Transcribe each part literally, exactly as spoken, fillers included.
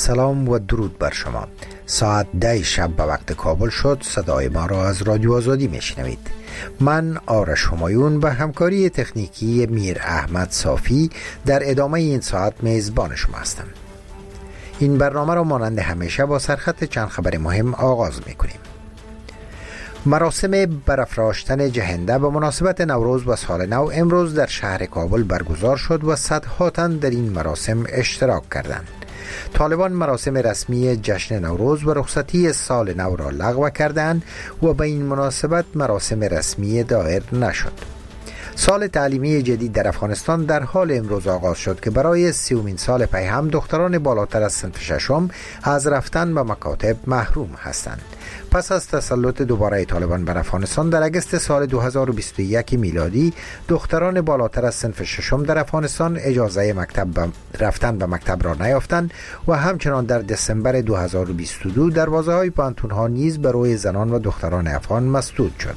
سلام و درود بر شما. ساعت ده شب به وقت کابل شد. صدای ما را از رادیو آزادی میشنوید. من آرش همایون به همکاری تکنیکی میر احمد صافی در ادامه این ساعت میزبان شما هستم. این برنامه را مانند همیشه با سرخط چند خبر مهم آغاز میکنیم. مراسم برافراشتن جهنده به مناسبت نوروز و سال نو امروز در شهر کابل برگزار شد و صدها تن در این مراسم اشتراک کردند. طالبان مراسم رسمی جشن نوروز و رخصتی سال نو را لغو کردند و به این مناسبت مراسم رسمی دایر نشد. سال تعلیمی جدید در افغانستان در حال امروز آغاز شد که برای سیومین سال پی هم دختران بالاتر از صنف ششم از رفتن به مکاتب محروم هستند. پس از تسلط دوباره طالبان بر افغانستان در اگست سال دو هزار و بیست و یک میلادی دختران بالاتر از صنف ششم در افغانستان اجازه مکتب رفتن به مکتب را نیافتند و همچنان در دسامبر دو هزار و بیست و دو دروازه های پانتون ها نیز برای زنان و دختران افغان مسدود شد.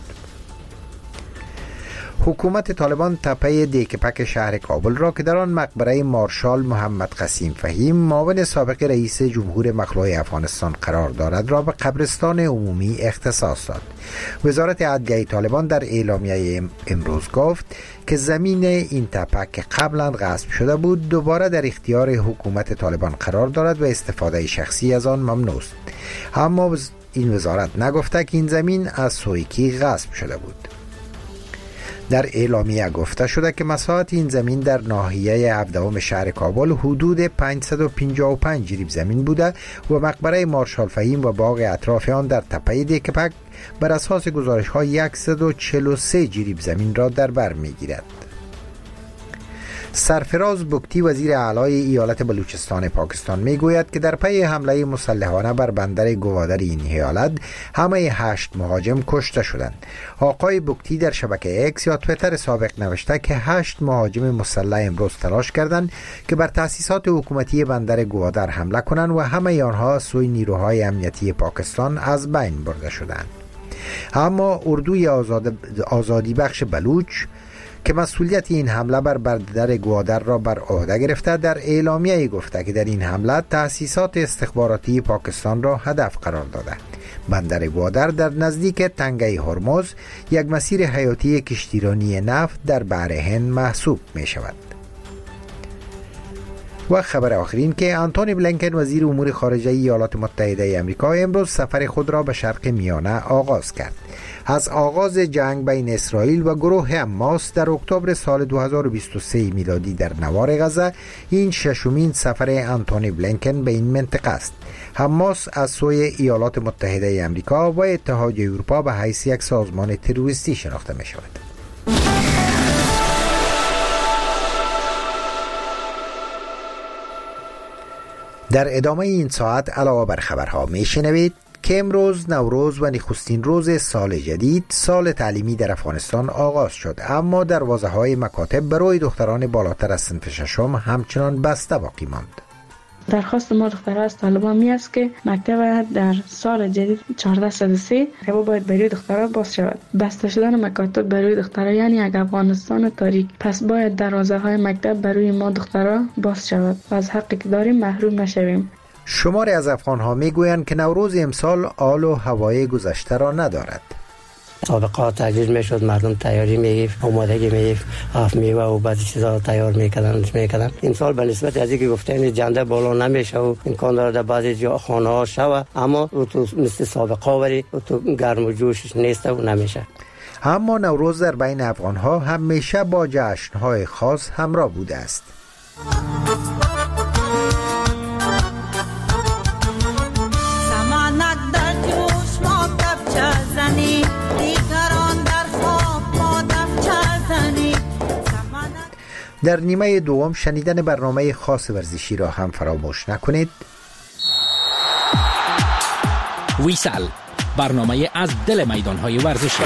حکومت طالبان تپه دیکپک شهر کابل را که در آن مقبره مارشال محمد قسیم فهیم معاون سابق رئیس جمهور مخلوع افغانستان قرار دارد را به قبرستان عمومی اختصاص داد. وزارت عدلیه طالبان در اعلامیه امروز گفت که زمین این تپه که قبلا غصب شده بود دوباره در اختیار حکومت طالبان قرار دارد و استفاده شخصی از آن ممنوع است. اما این وزارت نگفته که این زمین از سوی کی غصب شده بود. در اعلامیه گفته شده که مساحت این زمین در ناحیه هفدهم شهر کابل حدود پانصد و پنجاه و پنج جریب زمین بوده و مقبره مارشال فهیم و باغ اطراف آن در تپه دیکپک بر اساس گزارش ها صد و چهل و سه جریب زمین را در بر می گیرد. سرفراز بگتی وزیر اعلی ایالت بلوچستان پاکستان می گوید که در پی حمله مسلحانه بر بندر گوادر این ایالت همه هشت مهاجم کشته شدند. آقای بگتی در شبکه اکس یا تویتر سابق نوشته که هشت مهاجم مسلح امروز تلاش کردند که بر تأسیسات حکومتی بندر گوادر حمله کنند و همه آنها سوی نیروهای امنیتی پاکستان از بین برده شدند. اما اردوی آزاد آزادی بخش بلوچ که مسئولیت این حمله بر بندر گوادر را بر عهده گرفته در اعلامیه گفته که در این حمله تأسیسات استخباراتی پاکستان را هدف قرار داده. بندر گوادر در نزدیک تنگه هرمز یک مسیر حیاتی کشتیرانی نفت در بحر هند محسوب می شود. و خبر آخرین که آنتونی بلینکن وزیر امور خارجه ایالات متحده آمریکا امروز سفر خود را به شرق میانه آغاز کرد. از آغاز جنگ بین اسرائیل و گروه حماس در اکتبر سال دو هزار و بیست و سه میلادی در نوار غزه این ششمین سفر آنتونی بلینکن به این منطقه است. حماس از سوی ایالات متحده آمریکا و اتحادیه اروپا به حیث یک سازمان تروریستی شناخته می شود. در ادامه این ساعت علاوه بر خبرها می شنوید که امروز نوروز و نخستین روز سال جدید سال تعلیمی در افغانستان آغاز شد، اما دروازه های مکاتب برای دختران بالاتر از صنف ششم همچنان بسته باقی ماند. درخواست ما دخترها از طالبان می است که مکتب در سال جدید چهارده صد و سه باید برای دخترها باز شود. بسته شدن مکاتب برای دخترها یعنی یک افغانستان تاریک. پس باید دروازه های مکتب برای ما دخترها باز شود و از حقی که داریم محروم نشویم. شماری از افغان ها می گویند که نوروز امسال آل و هوای گذشته را ندارد. سابقا تجهیز میشد، مردم تیاری میگیف، آمادگی میگیف، آف میوه و بعضی چیزا تیار میکردن میکردن. این سال به نسبت از اینکه گفتن جنده بالا نمیشه و امکان داره بعضی جا خانه ها شوه، اما تو مثل سابقا ولی تو گرم و جوش نیست و نمیشه. اما نوروز در بین افغان ها همیشه با جشن های خاص همراه بوده است. در نیمه دوم شنیدن برنامه خاص ورزشی را هم فراموش نکنید. ویسل، برنامه از دل میدان‌های ورزشی.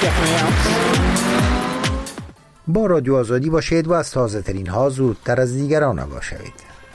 با رادیو آزادی باشید و از تازه ترین ها زودتر از دیگران آگاه شوید.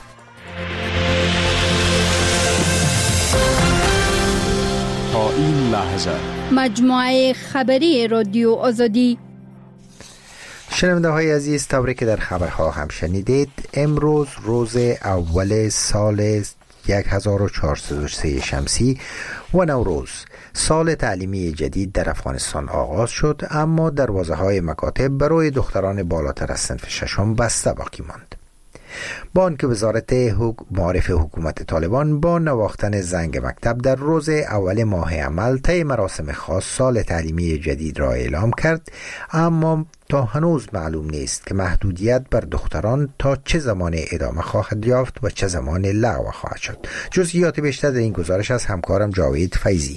تا این لحظه مجموعه خبری رادیو آزادی. شنونده های عزیز، طوری که در خبرها هم شنیدید، امروز روز اول سال هزار و چهارصد و سه شمسی و نوروز سال تعلیمی جدید در افغانستان آغاز شد، اما دروازه های مکاتب برای دختران بالاتر از صنف ششم بسته باقی ماند. با آنکه وزارت معارف حکومت طالبان با نواختن زنگ مکتب در روز اول ماه عمل طی مراسم خاص سال تعلیمی جدید را اعلام کرد، اما تا هنوز معلوم نیست که محدودیت بر دختران تا چه زمان ادامه خواهد یافت و چه زمان لغو خواهد شد. جزئیات بیشتر در این گزارش از همکارم جاوید فیضی.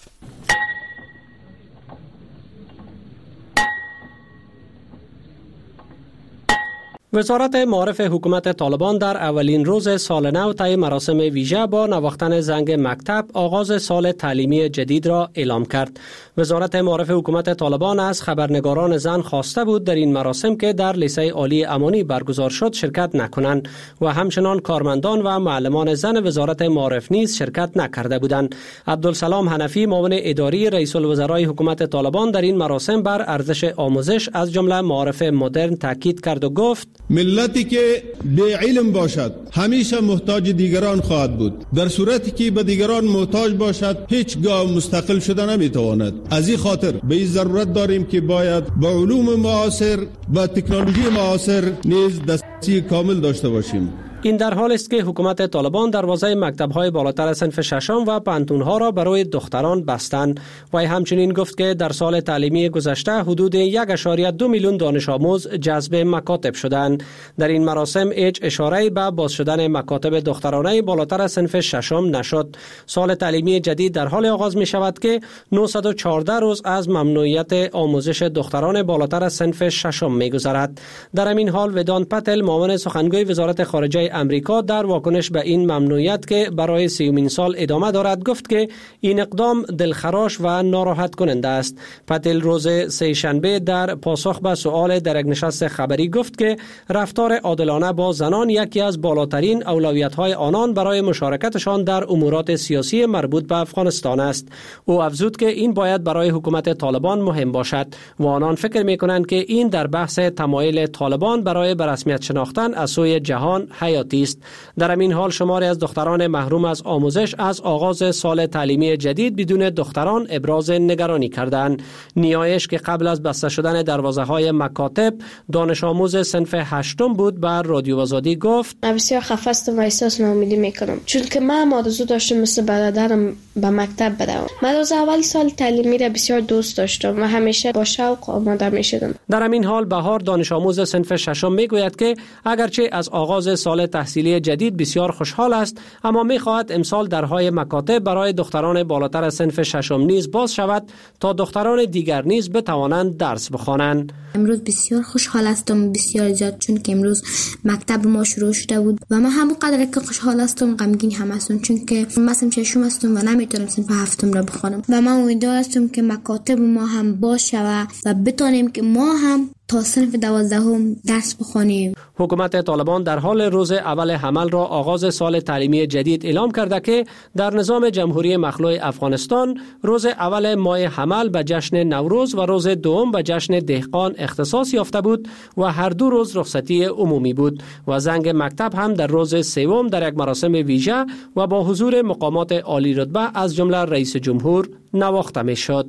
وزارت معارف حکومت طالبان در اولین روز سال نو طی مراسم ویژه با نواختن زنگ مکتب آغاز سال تعلیمی جدید را اعلام کرد. وزارت معارف حکومت طالبان از خبرنگاران زن خواسته بود در این مراسم که در لیسه عالی امانی برگزار شد شرکت نکنند و همچنان کارمندان و معلمان زن وزارت معارف نیز شرکت نکرده بودند. عبدالسلام حنفی معاون اداری رئیس الوزرای حکومت طالبان در این مراسم بر ارزش آموزش از جمله معارف مدرن تاکید کرد و گفت: ملتی که بی علم باشد همیشه محتاج دیگران خواهد بود. در صورتی که به دیگران محتاج باشد هیچگاه مستقل شده نمیتواند. از این خاطر به این ضرورت داریم که باید به علوم معاصر و تکنولوژی معاصر نیز دستی کامل داشته باشیم. این در حال است که حکومت طالبان دروازه مکتب‌های بالاتر از صنف ششم و پانتون‌ها را برای دختران بستند و همچنین گفت که در سال تعلیمی گذشته حدود یک ممیز دو میلیون دانش آموز جذب مکاتب شدند. در این مراسم هیچ اشاره‌ای به باز شدن مکاتب دخترانه بالاتر از صنف ششم نشد. سال تعلیمی جدید در حال آغاز می شود که نهصد و چهارده روز از ممنوعیت آموزش دختران بالاتر از صنف ششم می‌گذرد. در همین حال ودان پتل معاون سخنگوی وزارت خارجه امریکا در واکنش به این ممنوعیت که برای سیومین سال ادامه دارد گفت که این اقدام دلخراش و ناراحت کننده است. پتل روز سه شنبه در پاسخ به سؤال در یک نشست خبری گفت که رفتار عادلانه با زنان یکی از بالاترین اولویت‌های آنان برای مشارکتشان در امورات سیاسی مربوط به افغانستان است. او افزود که این باید برای حکومت طالبان مهم باشد و آنان فکر می‌کنند که این در بحث تمایل طالبان برای به رسمیت شناختن از سوی جهان حیاتی است. در همین حال شماری از دختران محروم از آموزش از آغاز سال تعلیمی جدید بدون دختران ابراز نگرانی کردند. نیایش که قبل از بسته شدن دروازه‌های مکاتب دانش آموز صنف هشتم بود بر رادیو آزادی گفت: من بسیار خفه هستم و احساس ناامیدی میکنم، چون که من آرزو داشتم مثل برادرم به مکتب بروم. من از اولی سال تعلیمی را بسیار دوست داشتم و همیشه با شوق آماده میشدم. در همین حال بهار دانش آموز صنف ششم میگوید که اگرچه از آغاز سال تحصیلی جدید بسیار خوشحال است، اما می‌خواهد امسال درهای مکاتب برای دختران بالاتر از صنف ششم نیز باز شود تا دختران دیگر نیز بتوانند درس بخوانند. امروز بسیار خوشحال هستم، بسیار زیاد، چون که امروز مکتب ما شروع شده بود و من همون قدر که خوشحال هستم غمگین هم هستم، چون که من صنف ششم هستم و نمیتونم صنف هفتم را بخوانم و من امیدوار هستم که مکاتب ما هم باز شود و بتونیم که ما هم تا صنف دوازدهم درس بخوانیم. حکومت طالبان در حال روز اول حمل را آغاز سال تعلیمی جدید اعلام کرده که در نظام جمهوری مخلوع افغانستان روز اول ماه حمل به جشن نوروز و روز دوم به جشن دهقان اختصاص یافته بود و هر دو روز رخصتی عمومی بود و زنگ مکتب هم در روز سوم در یک مراسم ویژه و با حضور مقامات عالی رتبه از جمله رئیس جمهور نواخته می شد.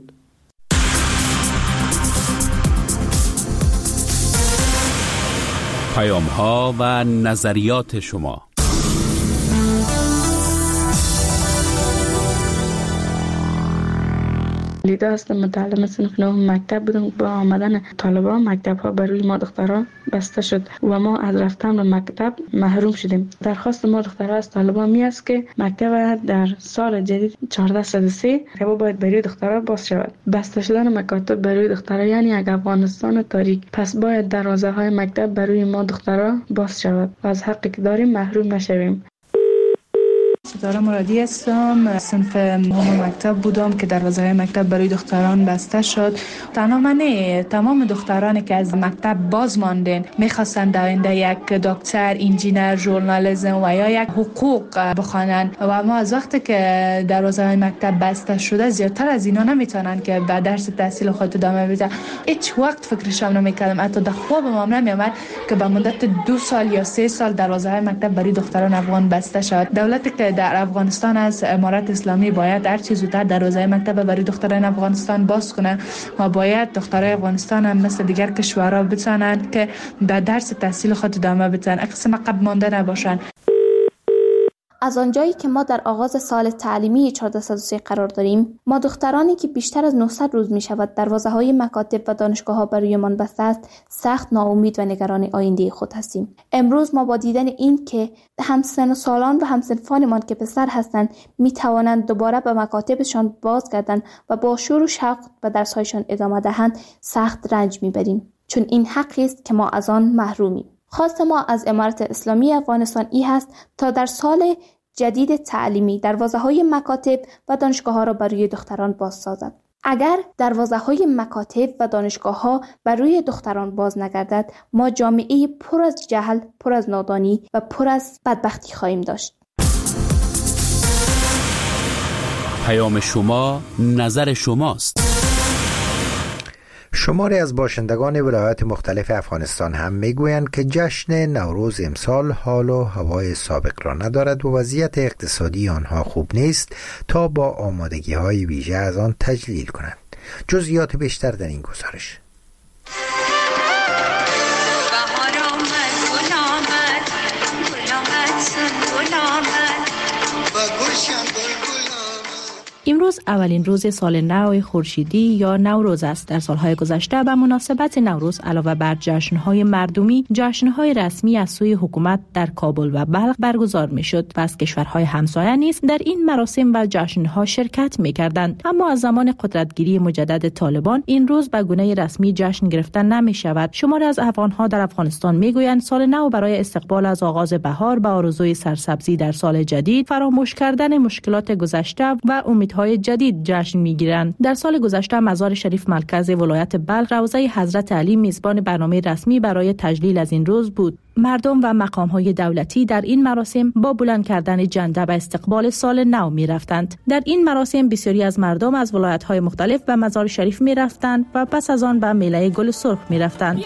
پیام ها و نظریات شما. لیدا هستم، متعلم صنف نهم مکتب بودم. با آمدن طالبان مکتب ها برای ما دختران بسته شد و ما از رفتن به مکتب محروم شدیم. درخواست ما دخترها از طالبان می است که مکتب در سال جدید چهارده صد و سه باید برای دخترها باز شود. بسته شدن مکاتب برای دخترها یعنی یک افغانستان تاریک. پس باید دروازه های مکتب برای ما دخترها باز شود و از حقی که داریم محروم نشویم. ستاره مرادی هستم، صنف نهم مکتب بودم که دروازه مکتب برای دختران بسته شد. تنها من نه، تمام دخترانی که از مکتب باز ماندن میخواستند آینده یک دکتر، انجینر، ژورنالیسم و یا یک حقوق بخوانند و ما از وقتی که دروازه مکتب بسته شده زیادتر از اینا نمیتونن که به درس تحصیل خود ادامه بدن. هیچ وقت فکرشم نمیکردم، حتی در خوابم هم نمیومد که به مدت دو سال یا سه سال دروازه مکتب برای دختران افغان بسته شد. دولتی که در افغانستان از امارت اسلامی باید هر چیز زودتر دروازه مکتب برای دختران افغانستان باز کنه و باید دخترای افغانستان هم مثل دیگر کشورها بتونن که در درس تحصیل خود ادامه بدن، اقسام عقب مانده نباشن. از آنجایی که ما در آغاز سال تعلیمی هزار و چهارصد و سه قرار داریم، ما دخترانی که بیشتر از نهصد روز می شود دروازه‌های مکاتب و دانشگاه‌ها برویمان بسته است، سخت ناامید و نگران آینده خود هستیم. امروز ما با دیدن این که همسن سالان و همسنفانمان که پسر هستند می توانند دوباره به مکاتبشان بازگردند و با شور و شوق به درس‌هایشان ادامه دهند، سخت رنج می‌بریم، چون این حقی است که ما از آن محرومیم. خواست ما از امارت اسلامی افغانستان ای هست تا در سال جدید تعلیمی دروازه‌های مکاتب و دانشگاه‌ها را برای دختران باز سازد. اگر دروازه‌های مکاتب و دانشگاه‌ها برای دختران باز نگردد، ما جامعه پر از جهل، پر از نادانی و پر از بدبختی خواهیم داشت. پیام شما، نظر شماست. شماری از باشندگان ولایات مختلف افغانستان هم میگویند که جشن نوروز امسال حال و هوای سابق را ندارد و وضعیت اقتصادی آنها خوب نیست تا با آمادگی های ویژه از آن تجلیل کنند. جزئیات بیشتر در این گزارش. امروز اولین روز سال نو خورشیدی یا نوروز است. در سالهای گذشته به مناسبت نوروز علاوه بر جشن‌های مردمی، جشن‌های رسمی از سوی حکومت در کابل و بلخ برگزار می‌شد و از کشورهای همسایه نیز در این مراسم و جشن‌ها شرکت می‌کردند. اما از زمان قدرتگیری مجدد طالبان این روز به گونه رسمی جشن گرفته نمی‌شود. شماری از افغان‌ها در افغانستان می‌گویند سال نو برای استقبال از آغاز بهار به آرزوی سرسبزی در سال جدید، فراموش کردن مشکلات گذشته و امیدهای جدید جشن میگیرند. در سال گذشته مزار شریف مرکز ولایت بلخ روضه حضرت علی میزبان برنامه رسمی برای تجلیل از این روز بود. مردم و مقام‌های دولتی در این مراسم با بلند کردن جنده به استقبال سال نو می‌رفتند. در این مراسم بسیاری از مردم از ولایت‌های مختلف به مزار شریف می‌رفتند و پس از آن به میله گل سرخ می‌رفتند.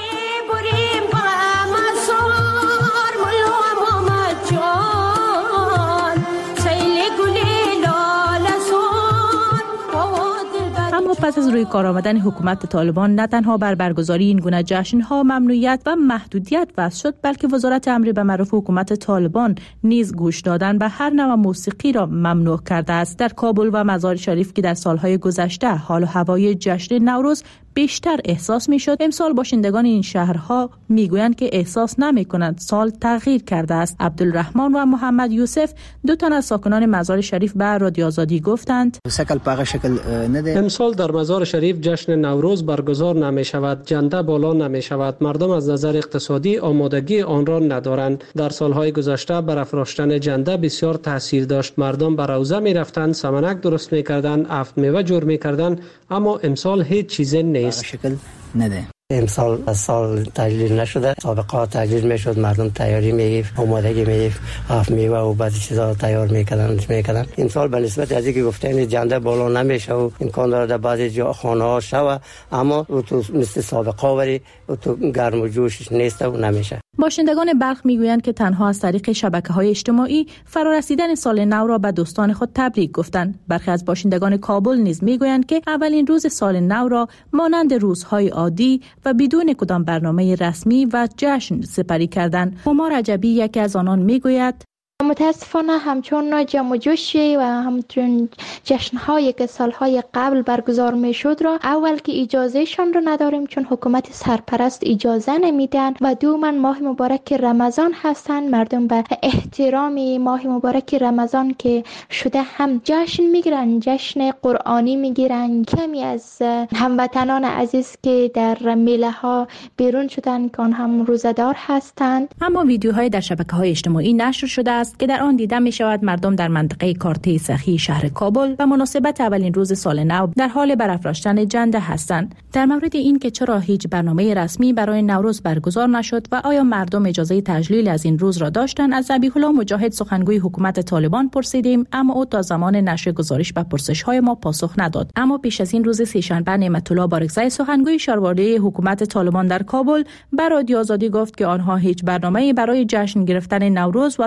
اما پس از روی کار آمدن حکومت طالبان نه تنها بر برگزاری این گونه جشن‌ها ممنوعیت و محدودیت وضع شد، بلکه وزارت امر به معروف حکومت طالبان نیز گوش دادن به هر نوع موسیقی را ممنوع کرده است. در کابل و مزار شریف که در سالهای گذشته حال و هوای جشن نوروز بیشتر احساس می‌شد، امسال باشندگان این شهرها میگویند که احساس نمی‌کنند سال تغییر کرده است. عبدالرحمن و محمد یوسف دو تن از ساکنان مزار شریف به رادیو آزادی گفتند امسال در مزار شریف جشن نوروز برگزار نمی‌شود، جنده بالا نمی‌شود. مردم از نظر اقتصادی آمادگی آن را ندارند. در سالهای گذشته برافراشتن جنده بسیار تاثیر داشت. مردم به روزه می‌رفتند، سمنک درست می‌کردند، افت میوه جور می‌کردند، اما امسال هیچ چیزی نیست. شکل نده. امسال از سال تجلیل نشده، سابقا تجلیل میشد، مردم تیاری میگیف، آمادگی میگیف، هفت میوه و بعضی چیزا تیار میکردن میکردن. این سال به نسبت از اینکه گفتن جنده بالا نمیشه و امکان داره در بعضی جا خانه ها شوه، اما تو مثل سابقا ولی تو گرم و جوش نیست و نمیشه. باشندگان بلخ میگویند که تنها از طریق شبکه‌های اجتماعی فرارسیدن سال نو را به دوستان خود تبریک گفتند. برخی از باشندگان کابل نیز میگویند که اولین روز سال نو را مانند روزهای عادی و بدون کدام برنامه رسمی و جشن سپری کردند. هما رجبی یکی از آنان میگوید متاسفانه همچون جمع و جوشی و همچون جشن‌هایی که سالهای قبل برگزار می‌شد را اول که اجازهشان را نداریم، چون حکومت سرپرست اجازه نمیدن و دوما ماه مبارک رمضان هستند. مردم به احترام ماه مبارک رمضان که شده هم جشن میگیرن، جشن قرآنی میگیرن. کمی از هموطنان عزیز که در میله ها بیرون شدن که آن هم روزدار هستند. اما ویدیوهای در شبکه‌های اجتماعی نشر شده است که در آن دیده می شود مردم در منطقه کارته سخی شهر کابل و مناسبت اولین روز سال نو در حال برافراشتن جنده هستند. در مورد این که چرا هیچ برنامه رسمی برای نوروز برگزار نشد و آیا مردم اجازه تجلیل از این روز را داشتند، از ذبیح الله مجاهد سخنگوی حکومت طالبان پرسیدیم، اما او تا زمان نشر گزارش به پرسش‌های ما پاسخ نداد. اما پیش از این روز سه‌شنبه نعمت الله بارکزی سخنگوی شارواره حکومت طالبان در کابل به رادیو آزادی گفت که آنها هیچ برنامه‌ای برای جشن گرفتن نوروز و سال نو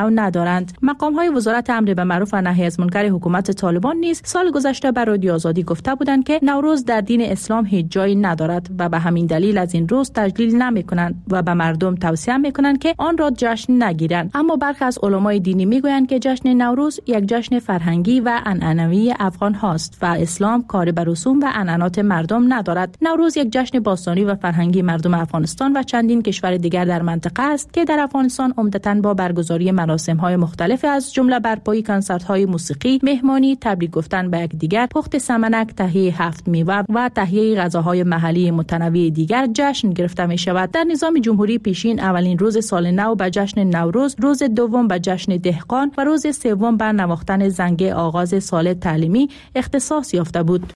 نو ندارند. مقام های وزارت امر به معروف و نهی از منکر حکومت طالبان نیز سال گذشته بر رادیو آزادی گفته بودند که نوروز در دین اسلام هیچ جایی ندارد و به همین دلیل از این روز تجلیل نمی‌کنند و به مردم توصیه می‌کنند که آن را جشن نگیرند. اما برخی از علمای دینی می‌گویند که جشن نوروز یک جشن فرهنگی و عنعنوی افغان هاست و اسلام کاری به رسوم و عنعنات مردم ندارد. نوروز یک جشن باستانی و فرهنگی مردم افغانستان و چندین کشور دیگر در منطقه است که در افغانستان عمدتاً با برگزاری مراسم‌های مختلف از جمله برپایی کنسرت‌های موسیقی، مهمانی، تبریک گفتن به یکدیگر، پخت سمنک، تهیه هفت میوه و تهیه غذاهای محلی متنوع دیگر جشن گرفته می شود. در نظام جمهوری پیشین اولین روز سال نو به جشن نوروز، روز دوم به جشن دهقان و روز سوم به نواختن زنگ آغاز سال تعلیمی اختصاص یافته بود.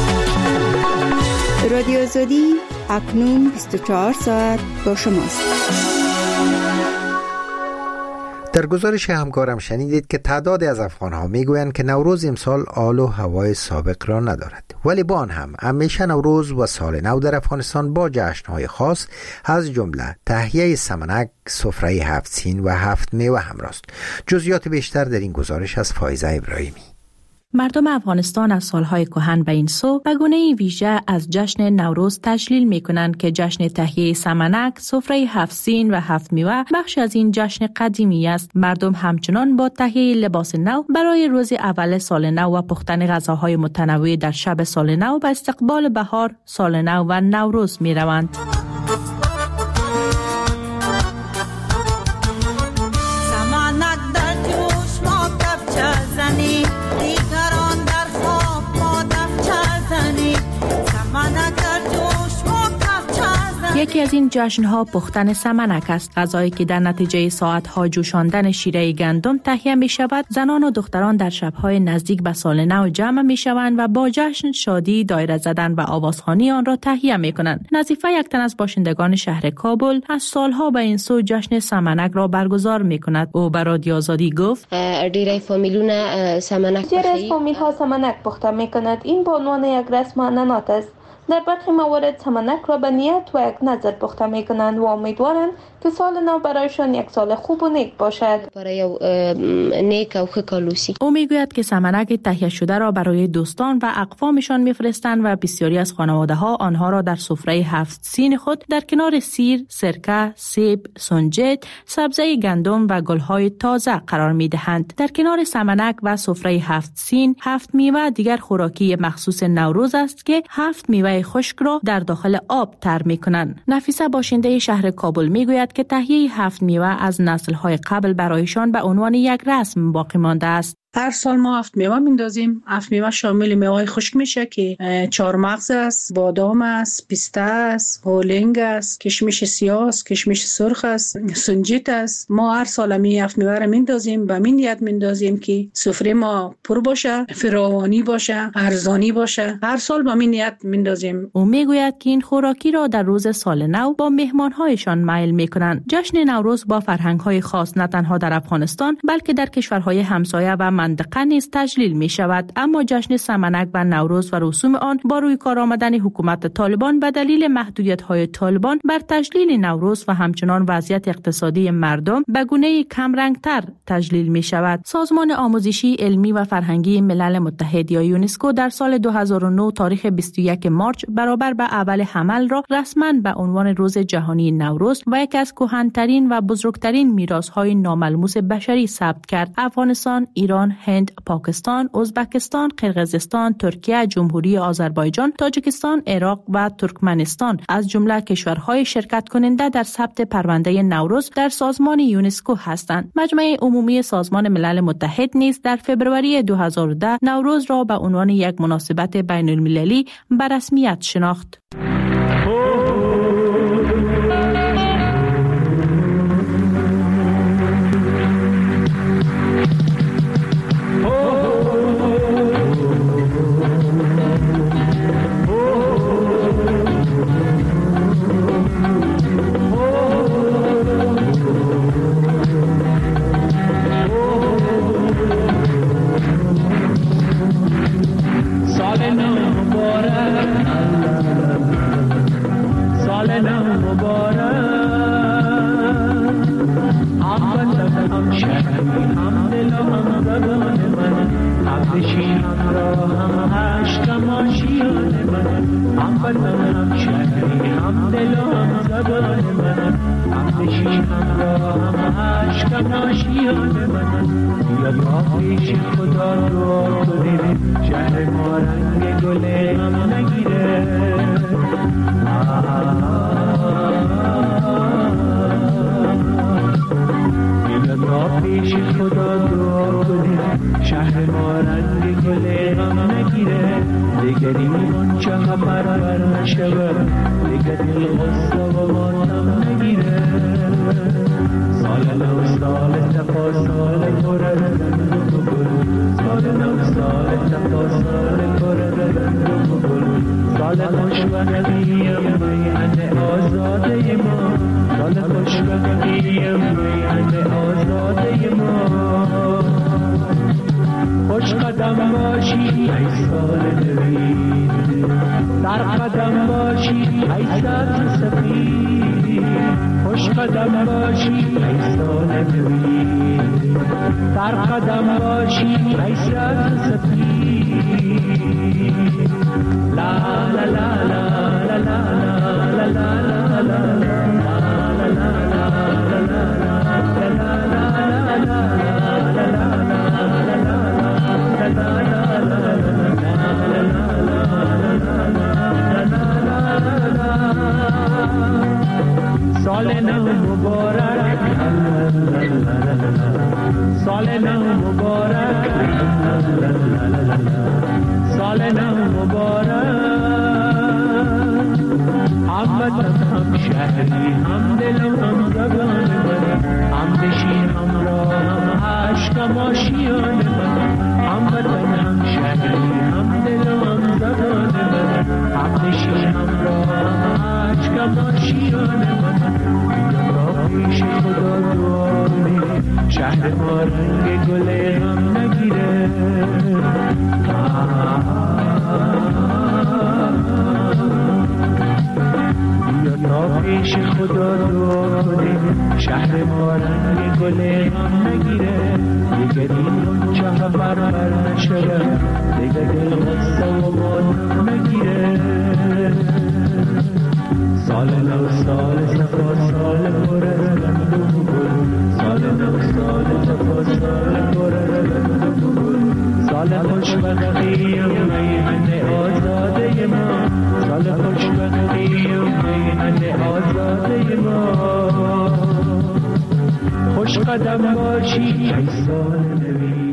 رادیو آزادی اکنون بیست و چهار ساعت با شماست. در گزارش همکارم شنیدید که تعدادی از افغان‌ها میگویند که نوروز امسال آل و هوای سابق را ندارد، ولی با آن هم همیشه نوروز و سال نو در افغانستان با جشن‌های خاص از جمله تهیه سمنک، سفره هفت سین و هفت میوه همراه است. جزئیات بیشتر در این گزارش از فایزه ابراهیمی. مردم افغانستان از سالهای کهن به این سو به گونه ویژه از جشن نوروز تجلیل می کنند که جشن تهیه سمنک، سفره هفت سین و هفت میوه بخش از این جشن قدیمی است. مردم همچنان با تهیه لباس نو برای روز اول سال نو و پختن غذاهای متنوع در شب سال نو به استقبال بهار، سال نو و نوروز می روند. یکی از این جشن‌ها پختن سمنک است، غذایی که در نتیجه ساعت‌ها جوشاندن شیره گندم تهیه می‌شود. زنان و دختران در شب‌های نزدیک به سال نو جمع می‌شوند و با جشن، شادی، دایره زدن و آوازخوانی آن را تهیه می‌کنند. نظیفه یک تن از باشندگان شهر کابل از سالها به این سو جشن سمنک را برگزار می‌کند. او به رادیو آزادی گفت: ډیری فامیلونه سمنک ډیری از فامیل‌ها سمنک پخته می‌کنند. این به عنوان یک رسم عنعنات است. در برخی موارد سمنک را به نیت و یک نظر پخته می کنند و امیدوارند که سال نو برایشان یک سال خوب و نیک باشد. برای نیک و خوشحالی. او میگوید که سمنک تهیه شده را برای دوستان و اقوامشان میفرستند و بسیاری از خانواده‌ها آنها را در سفره هفت سین خود در کنار سیر، سرکه، سیب، سنجد، سبزه گندم و گل‌های تازه قرار میدهند. در کنار سمنک و سفره هفت سین، هفت میوه دیگر خوراکی مخصوص نوروز است که هفت میوه خشک را در داخل آب تر می‌کنند. نفیسه باشنده شهر کابل میگوید که تهیه هفت میوه از نسل‌های قبل برایشان به عنوان یک رسم باقی مانده است. هر سال ما هفت میوه میندازیم. هفت میوه شامل میوه‌های خشک میشه که چهارمغز است، بادام است، پیسته است، هولنگ است، کشمش سیاه است، کشمش سرخ است، سنجید است. ما هر سال می هفت میوه رو میندازیم، به این نیت میندازیم که سفره ما پر باشه، فراوانی باشه، ارزانی باشه. هر سال با این نیت میندازیم. او میگوید که این خوراکی را در روز سال نو با مهمانهایشان میل میکنند. جشن نوروز با فرهنگ‌های خاص نه تنها در افغانستان بلکه در کشورهای همسایه و منطقه نیز تجلیل می شود، اما جشن سمنک و نوروز و رسوم آن با روی کار آمدن حکومت طالبان به دلیل محدودیت‌های طالبان بر تجلیل نوروز و همچنان وضعیت اقتصادی مردم به گونه کم رنگتر تجلیل می شود. سازمان آموزشی، علمی و فرهنگی ملل متحد یا یونسکو در سال دو هزار و نه تاریخ بیست و یک مارچ برابر به اول حمل را رسما به عنوان روز جهانی نوروز و یکی از کهن‌ترین و بزرگترین میراث‌های ناملموس بشری ثبت کرد. افغانستان، ایران، هند، پاکستان، ازبکستان، قرقیزستان، ترکیه، جمهوری آذربایجان، تاجیکستان، عراق و ترکمنستان از جمله کشورهای شرکت کننده در ثبت پرونده نوروز در سازمان یونسکو هستند. مجمع عمومی سازمان ملل متحد نیز در فوریه دو هزار و ده نوروز را به عنوان یک مناسبت بین المللی به رسمیت شناخت. Mubara, هم شهری هم دل و هم زبان من، هم نشین هم راه هم عشق آشیان من، هم وطن هم شهری هم دل و هم زبان من، هم نشین هم راه هم عشق آشیان من. بیا تا پیش خدا دعا کنیم شهر ما رنگ گل غم نگیره. بیا تا پیش خدا دعا کنیم شهر ما رنگ گل غم نگیره. دیگر این چه پرور نشود، دیگر دل غصه و ماتم نگیره. سال نو سال تپا سال پر از رنگ و گل، سال نو سال تپا سال پر از رنگ و گل. سال خوشبختیم میهن آزاده ما، سال خوشبختیم میهن آزاده ما. خوش قدم باشی ای سال نوید، در قدم باشی ای سبز سفید. خوش قدم باشی ای سال نوید، در قدم باشی ای سبز سفید. لا لا لا لا لا لا لا لا لا سال نو مبارک، سال نو مبارک، سال نو مبارک. هم وطن هم شهری هم دل و هم زبان من، هم نشین هم راه هم عشق آشیان من. هم وطن هم شهری هم دل و هم زبان من، هم نشین هم راه هم عشق آشیان من. پیش خدا دعا کنیم شهر ما رنگ گل غم نگیره. بیا تا پیش خدا دعا کنیم شهر ما رنگ گل غم نگیره. دیگر این چه پرور نشود، دیگر دل غصه و ماتم نگیره. سال نو سال صفا سال پر از رنگ و گل، سال نو سال صفا سال پر از رنگ و گل. سال خوشبختیم میهن آزاده ما، سال خوشبختیم میهن آزاده ما. خوش قدم باشی ای سال نوید.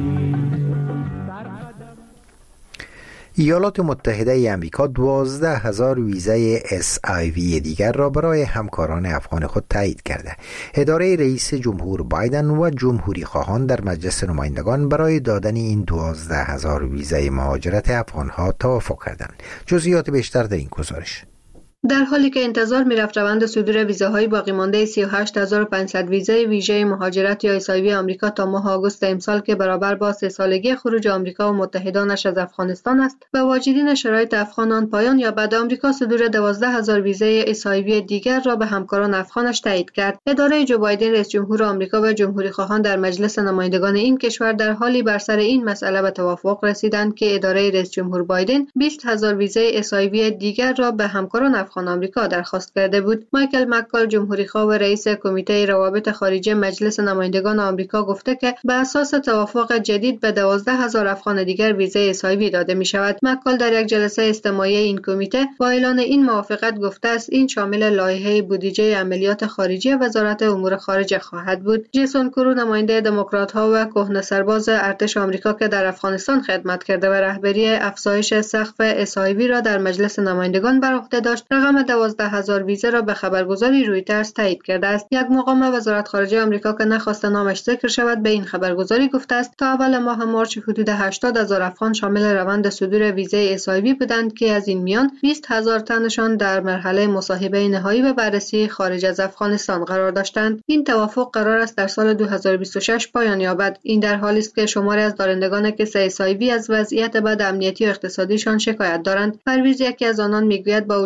ایالات متحده ای آمریکا دوازده هزار ویزای اس آی وی دیگر را برای همکاران افغان خود تایید کرده. اداره رئیس جمهور بایدن و جمهوری خواهان در مجلس نمایندگان برای دادن این دوازده هزار ویزای مهاجرت افغانها توافق کردند. جزئیات بیشتر در این گزارش. در حالی که انتظار می‌رفت روند صدور ویزاهای باقی مانده سی و هشت هزار و پانصد ویزای ویژه مهاجرت یا اس آی وی آمریکا تا ماه آگوست امسال که برابر با سه سالگی خروج آمریکا و متحدانش از افغانستان است و واجدین شرایط افغانان پایان یابد، آمریکا صدور دوازده هزار ویزای اس آی وی دیگر را به همکاران افغانش تایید کرد. اداره جو بایدن رئیس جمهور آمریکا و جمهوری خواهان در مجلس نمایندگان این کشور در حالی بر سر این مسئله به توافق رسیدند که اداره رئیس جمهور بایدن بیست هزار ویزای اس آی وی دیگر را به همکاران افغان آمریکا درخواست کرده بود. مایکل مککال جمهوری خواه و رئیس کمیته روابط خارجی مجلس نمایندگان آمریکا گفته که به اساس توافق جدید به دوازده هزار افغان دیگر ویزای اس آی وی داده می شود. مککال در یک جلسه استماعی این کمیته با اعلان این موافقت گفته است این شامل لایحه بودجه عملیات خارجی وزارت امور خارجه خواهد بود. جیسون کرو نماینده دموکرات‌ها و کهنه سرباز ارتش آمریکا که در افغانستان خدمت کرده و رهبری افزایش سقف اس آی وی را در مجلس نمایندگان بر عهده داشت، رقم دوازده هزار ویزا را به خبرگزاری رویترز تایید کرده است. یک مقام وزارت خارجه آمریکا که نخواست نامش ذکر شود به این خبرگزاری گفته است تا اول ماه مارس حدود هشتاد هزار افغان شامل روند صدور ویزای اس آی وی بودند که از این میان بیست هزار تنشان در مرحله مصاحبه نهایی به بررسی خارج از افغانستان قرار داشتند. این توافق قرار است در سال دو هزار و بیست و شش پایان یابد. این در حالی است که شماری از دارندگان کیس اس آی وی از وضعیت بد امنیتی و اقتصادیشان شکایت دارند. پرویز یکی از آنان میگوید با وجود مشکل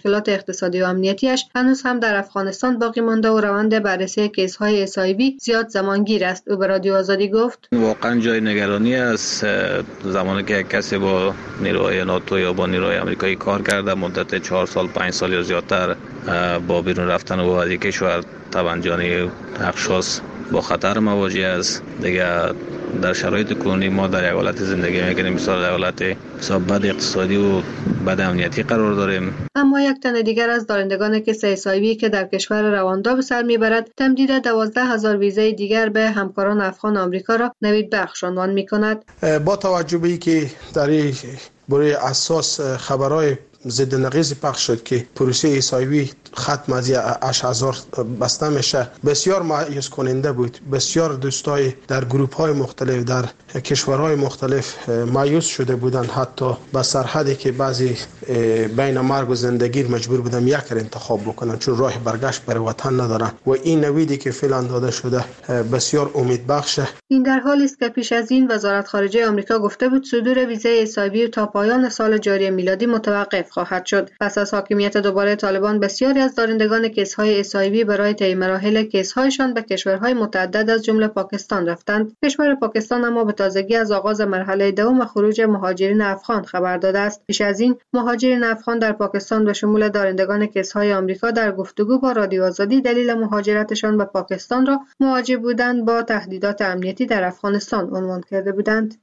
مشکلات اقتصادی و امنیتیش هنوز هم در افغانستان باقی مانده و روند بررسی کیس‌های اچ آی وی زیاد زمانگیر است. او به رادیو آزادی گفت واقعا جای نگرانی است. زمانی که کسی با نیروهای ناتو یا با نیروهای آمریکایی کار کرده مدت چهار سال پنج سال یا زیادتر با بیرون رفتن و از کشور طبعا جانی اشخاص با خطر مواجه است. دیگه در شرایط کنونی ما در یک حالت زندگی میکنیم مثلا در حالت حساب بد اقتصادی و بد امنیتی قرار داریم. اما یک تن دیگر از دارندگان کیس اچ آی وی که در کشور رواندا به سر میبرد تمدید دوازده هزار ویزای دیگر به همکاران افغان آمریکا را نوید بخش عنوان میکند. با توجه به اینکه در این برای اساس خبرهای ضد نقیض پخش شد که پروسه اچ آی وی ختم از هشت هزار بسته میشه، بسیار مایوس کننده بود. بسیار دوستای در گروپ های مختلف در کشورهای مختلف مایوس شده بودند، حتی به سرحدی که بعضی بین مرگ و زندگی مجبور بودن یک انتخاب بکنن چون راه برگشت برای وطن ندارن و این نویدی که فعلا داده شده بسیار امید بخشه. این در حالی است که پیش از این وزارت خارجه آمریکا گفته بود صدور ویزای اچ آی وی تا پایان سال جاری میلادی متوقف خواهد شد. پس از حاکمیت دوباره طالبان بسیاری از دارندگان کیس‌های اچ آی وی برای طی مراحل کیس‌هایشان به کشورهای متعدد از جمله پاکستان رفتند. کشور پاکستان اما به تازگی از آغاز مرحله دوم خروج مهاجرین افغان خبر داده است. پیش از این مهاجرین افغان در پاکستان به شمول دارندگان کیس‌های آمریکا در گفتگو با رادیو آزادی دلیل مهاجرتشان به پاکستان را مواجه بودند با تهدیدات امنیتی در افغانستان عنوان کرده بودند.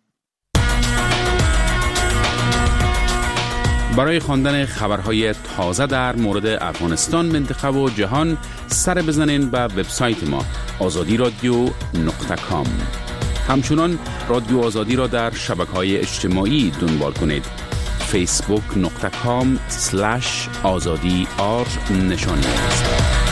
برای خواندن خبرهای تازه در مورد افغانستان، منطقه و جهان سر بزنین به وبسایت ما آزادی رادیو نقطه کام. همچنان رادیو آزادی را در شبکه‌های اجتماعی دنبال کنید. فیسبوک نقطه کام سلش آزادی آر نشانی است.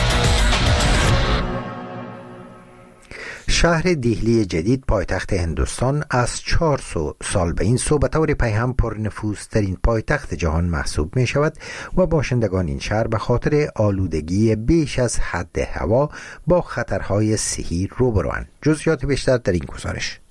شهر دهلی جدید پایتخت هندوستان از چهار سال به این سو به طور پیهم پر نفوذترین پایتخت جهان محسوب می شود و باشندگان این شهر به خاطر آلودگی بیش از حد هوا با خطرهای صحی روبروند. جزئیات بیشتر در این گزارش.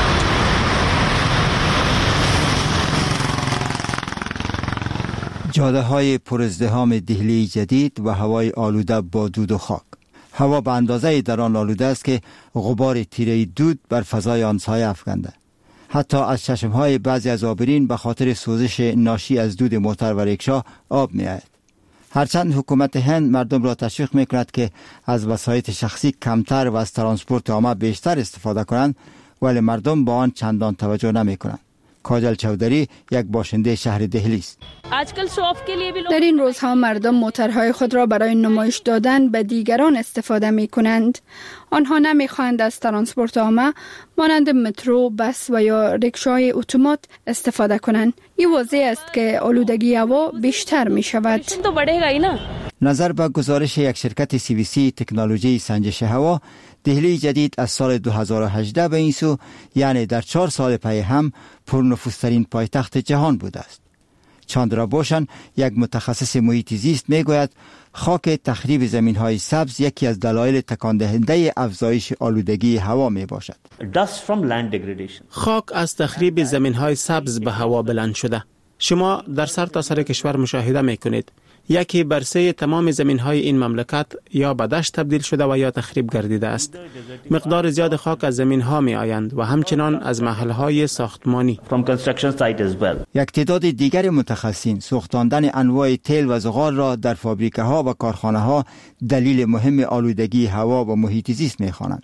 جاده های پر ازدحام دهلی جدید و هوای آلوده با دود و خاک. هوا به اندازه در آن آلوده است که غبار تیره دود بر فضای آن سایه افکنده. حتی از چشمهای بعضی از عابرین به خاطر سوزش ناشی از دود موتر و ریکشا آب می آید. هرچند حکومت هند مردم را تشویق می کند که از وسایط شخصی کمتر و از ترانسپورت عامه بیشتر استفاده کنند، ولی مردم با آن چندان توجه نمی کنند. کاجل چودری یک باشنده شهر دهلی است. در این روزها مردم موترهای خود را برای نمایش دادن به دیگران استفاده می کنند. آنها نمی خواهند از ترانسپورت عامه مانند مترو، بس و یا ریکشای اتومات استفاده کنند. این واضح است که آلودگی هوا بیشتر می شود. نظر به گزارش یک شرکت سی وی سی تکنولوژی سنجش هوا، دهلی جدید از سال دو هزار و هجده به این سو، یعنی در چهار سال پی هم پرنفوذترین پایتخت جهان بوده است. چاندرا بوشن، یک متخصص محیط زیست، می گوید خاک تخریب زمین‌های سبز یکی از دلایل تکان دهنده افزایش آلودگی هوا می باشد. خاک از تخریب زمین‌های سبز به هوا بلند شده. شما در سر تا سر کشور مشاهده می کنید. یکی بر سه تمام زمین‌های این مملکت یا به دشت تبدیل شده و یا تخریب گردیده است. مقدار زیاد خاک از زمین‌ها می آیند و همچنان از محل‌های ساختمانی. یک تعداد دیگر متخصصین سوختاندن انواع تیل و زغال را در فابریکه‌ها و کارخانه‌ها دلیل مهم آلودگی هوا و محیط زیست می خوانند.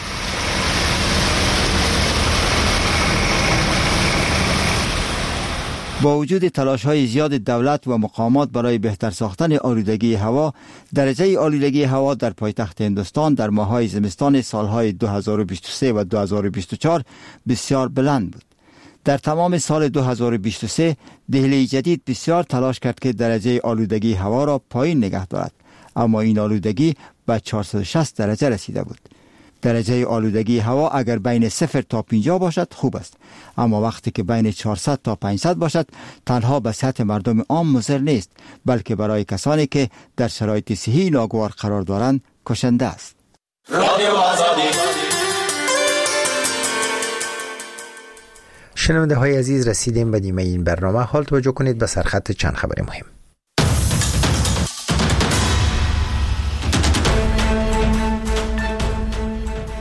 با وجود تلاش‌های زیاد دولت و مقامات برای بهتر ساختن آلودگی هوا، درجه آلودگی هوا در پایتخت هندوستان در ماه‌های زمستان سال‌های دو هزار و بیست و سه و دو هزار و بیست و چهار بسیار بلند بود. در تمام سال دو هزار و بیست و سه دهلی جدید بسیار تلاش کرد که درجه آلودگی هوا را پایین نگه دارد، اما این آلودگی به چهارصد و شصت درجه رسیده بود. درجه آلودگی هوا اگر بین صفر تا پنجاه باشد خوب است، اما وقتی که بین چهارصد تا پانصد باشد تنها به سطح مردم عام مضر نیست، بلکه برای کسانی که در شرایط صحی ناگوار قرار دارند کشنده است. شنونده های عزیز، رسیدیم به نیمه این برنامه. حال توجه کنید به سرخط چند خبر مهم.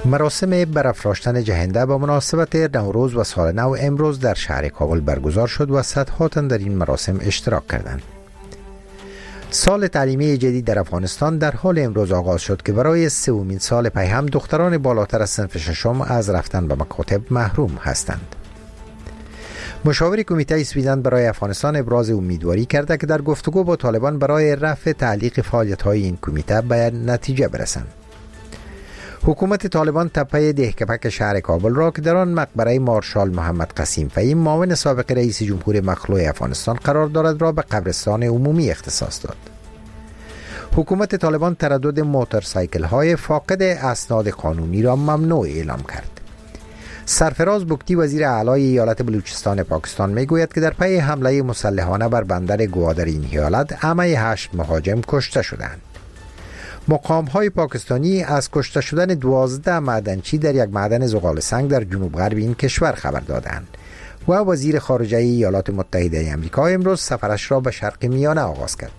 مراسم برافراشتن جهنده با مناسبت نوروز و سال نو امروز در شهر کابل برگزار شد و صدها تن در این مراسم اشتراک کردند. سال تعلیمی جدید در افغانستان در حال امروز آغاز شد که برای سومین سال پی هم دختران بالاتر از صنف ششم از رفتن به مکاتب محروم هستند. مشاور کمیته سویدن برای افغانستان ابراز امیدواری کرده که در گفتگو با طالبان برای رفع تعلیق فعالیت‌های این کمیته به نتیجه برسند. حکومت طالبان تپه دهکپک شهر کابل را که در آن مقبره مارشال محمد قسیم فهیم معاون سابق رئیس جمهور مخلوع افغانستان قرار دارد را به قبرستان عمومی اختصاص داد. حکومت طالبان تردد موتورسایکل های فاقد اسناد قانونی را ممنوع اعلام کرد. سرفراز بگتی وزیر اعلی ایالت بلوچستان پاکستان میگوید که در پی حمله مسلحانه بر بندر گوادر این ایالت همه هشت مهاجم کشته شدند. مقام های پاکستانی از کشته شدن دوازده معدنچی در یک معدن زغال سنگ در جنوب غرب این کشور خبر دادند و وزیر خارجه ایالات متحده آمریکا امروز سفرش را به شرق میانه آغاز کرد.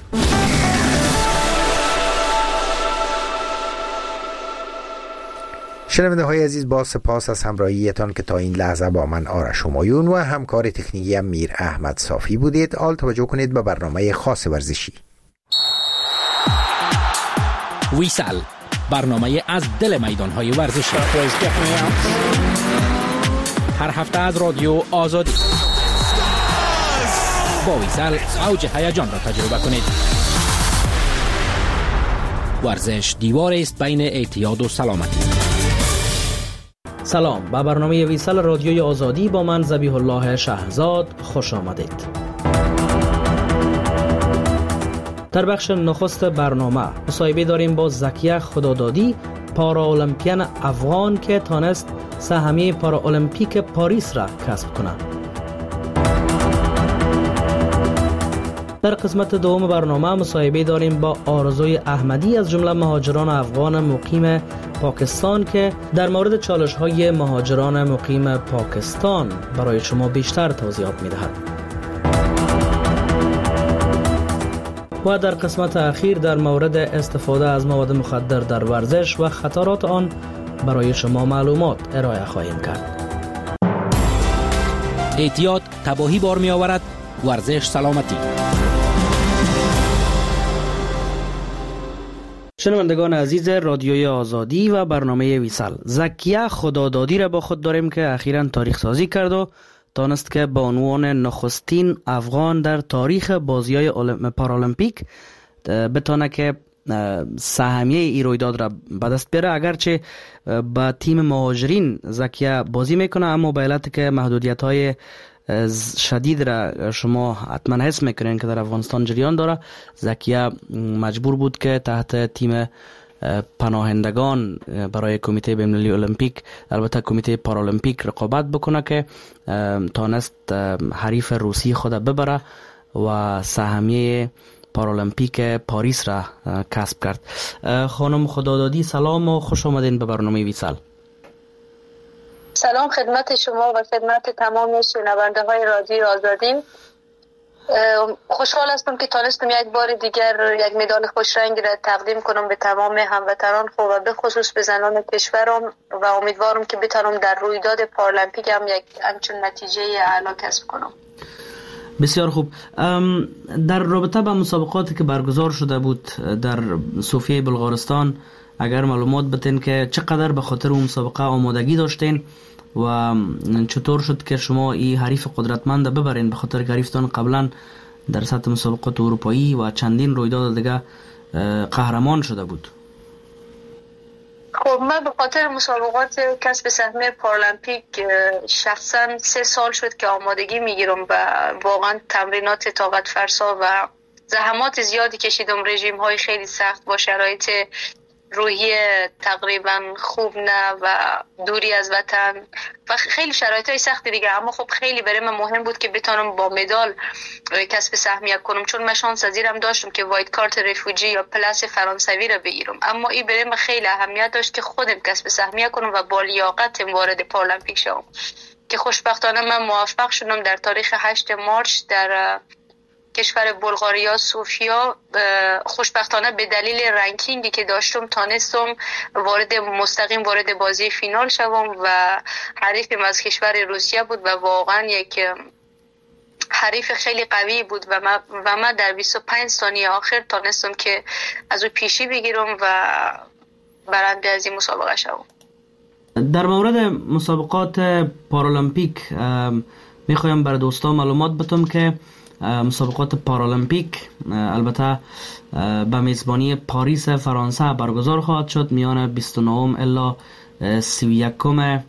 شنونده های عزیز، با سپاس از همراهیتان که تا این لحظه با من آرش همایون و همکار تکنیکی میر احمد صافی بودید. آل توجه کنید به برنامه خاص ورزشی. ویسل، برنامه از دل میدان‌های ورزشی. هر هفته از رادیو آزادی. با ویسل اوج هیجان را تجربه کنید. ورزش دیوار است بین اعتیاد و سلامتی. سلام، به برنامه ویسل رادیوی آزادی با من ذبیح الله شهزاد خوش آمدید. در بخش نخست برنامه مصاحبه داریم با زکیه خدادادی، پاراولمپیان افغان که تانست سهمیه پاراولمپیک پاریس را کسب کند. در قسمت دوم برنامه مصاحبه داریم با آرزوی احمدی از جمله مهاجران افغان مقیم پاکستان که در مورد چالش‌های مهاجران مقیم پاکستان برای شما بیشتر توضیحات می‌دهد. و در قسمت اخیر در مورد استفاده از مواد مخدر در ورزش و خطرات آن برای شما معلومات ارائه خواهیم کرد. اعتیاد تباهی بار می آورد، ورزش سلامتی. شنوندگان عزیز رادیوی آزادی و برنامه ویسل، زکیه خدادادی را با خود داریم که اخیراً تاریخ سازی کرد و دانست که با عنوان نخستین افغان در تاریخ بازی‌های پارالمپیک بتونه که سهمیه ای رویداد را به دست بیاره. اگرچه با تیم مهاجرین زکیه بازی میکنه، اما به علت که محدودیت‌های شدید را شما حتما حس میکنین که در افغانستان جریان داره، زکیه مجبور بود که تحت تیم پناهندگان برای کمیته بین‌المللی المپیک، البته کمیته پارالمپیک، رقابت بکنه که تانست حریف روسی خود ببره و سهمیه پارالمپیک پاریس را کسب کرد. خانم خدادادی سلام و خوش آمدین به برنامه ویسل. سلام خدمت شما و خدمت تمام شنونده های رادیو آزادی. خوشحال هستم که تانستم یک بار دیگر یک مدال خوش رنگ را تقدیم کنم به تمام هموطنان خود و به خصوص به زنان کشورم و امیدوارم که بتونم در رویداد پارالمپیک هم یک همچون نتیجه اعلی کسب کنم. بسیار خوب. در رابطه با مسابقاتی که برگزار شده بود در صوفیه بلغارستان، اگر معلومات بتین که چقدر به خاطر اون مسابقه آمادگی داشتین و چطور شد که شما این حریف قدرتمند ببرین، به خاطر که حریفتان قبلا در سطح مسابقات اروپایی و چندین رویداد دیگه قهرمان شده بود؟ خب من به خاطر مسابقات کسب سهمیه پارالمپیک شخصا سه سال شد که آمادگی میگیرم و واقعا تمرینات طاقت فرسا و زحمات زیادی کشیدم، رژیم های خیلی سخت با شرایط روحی تقریبا خوب نه و دوری از وطن و خیلی شرایط های سختی دیگه، اما خب خیلی برای من مهم بود که بتونم با مدال کسب سهمیه کنم، چون من شانس ازیرم داشتم که وایت کارت رفوجی یا پلاس فرانسوی را بگیرم، اما این برای من خیلی اهمیت داشت که خودم کسب سهمیه کنم و با لیاقت وارد پارالمپیک شدم که خوشبختانه من موفق شدم. در تاریخ هشت مارس در کشور بلغاریا سوفیا خوشبختانه به دلیل رنکینگی که داشتم تانستم وارد مستقیم وارد بازی فینال شوم و حریفم از کشور روسیه بود و واقعا یک حریف خیلی قوی بود و من و من در بیست و پنج ثانیه آخر تانستم که از او پیشی بگیرم و برنده از این مسابقه شوم. در مورد مسابقات پارالمپیک میخوایم برای دوستان معلومات بدم که مسابقات پارالمپیک البته به میزبانی پاریس فرانسه برگزار خواهد شد میان بیست و نه الی سی و یک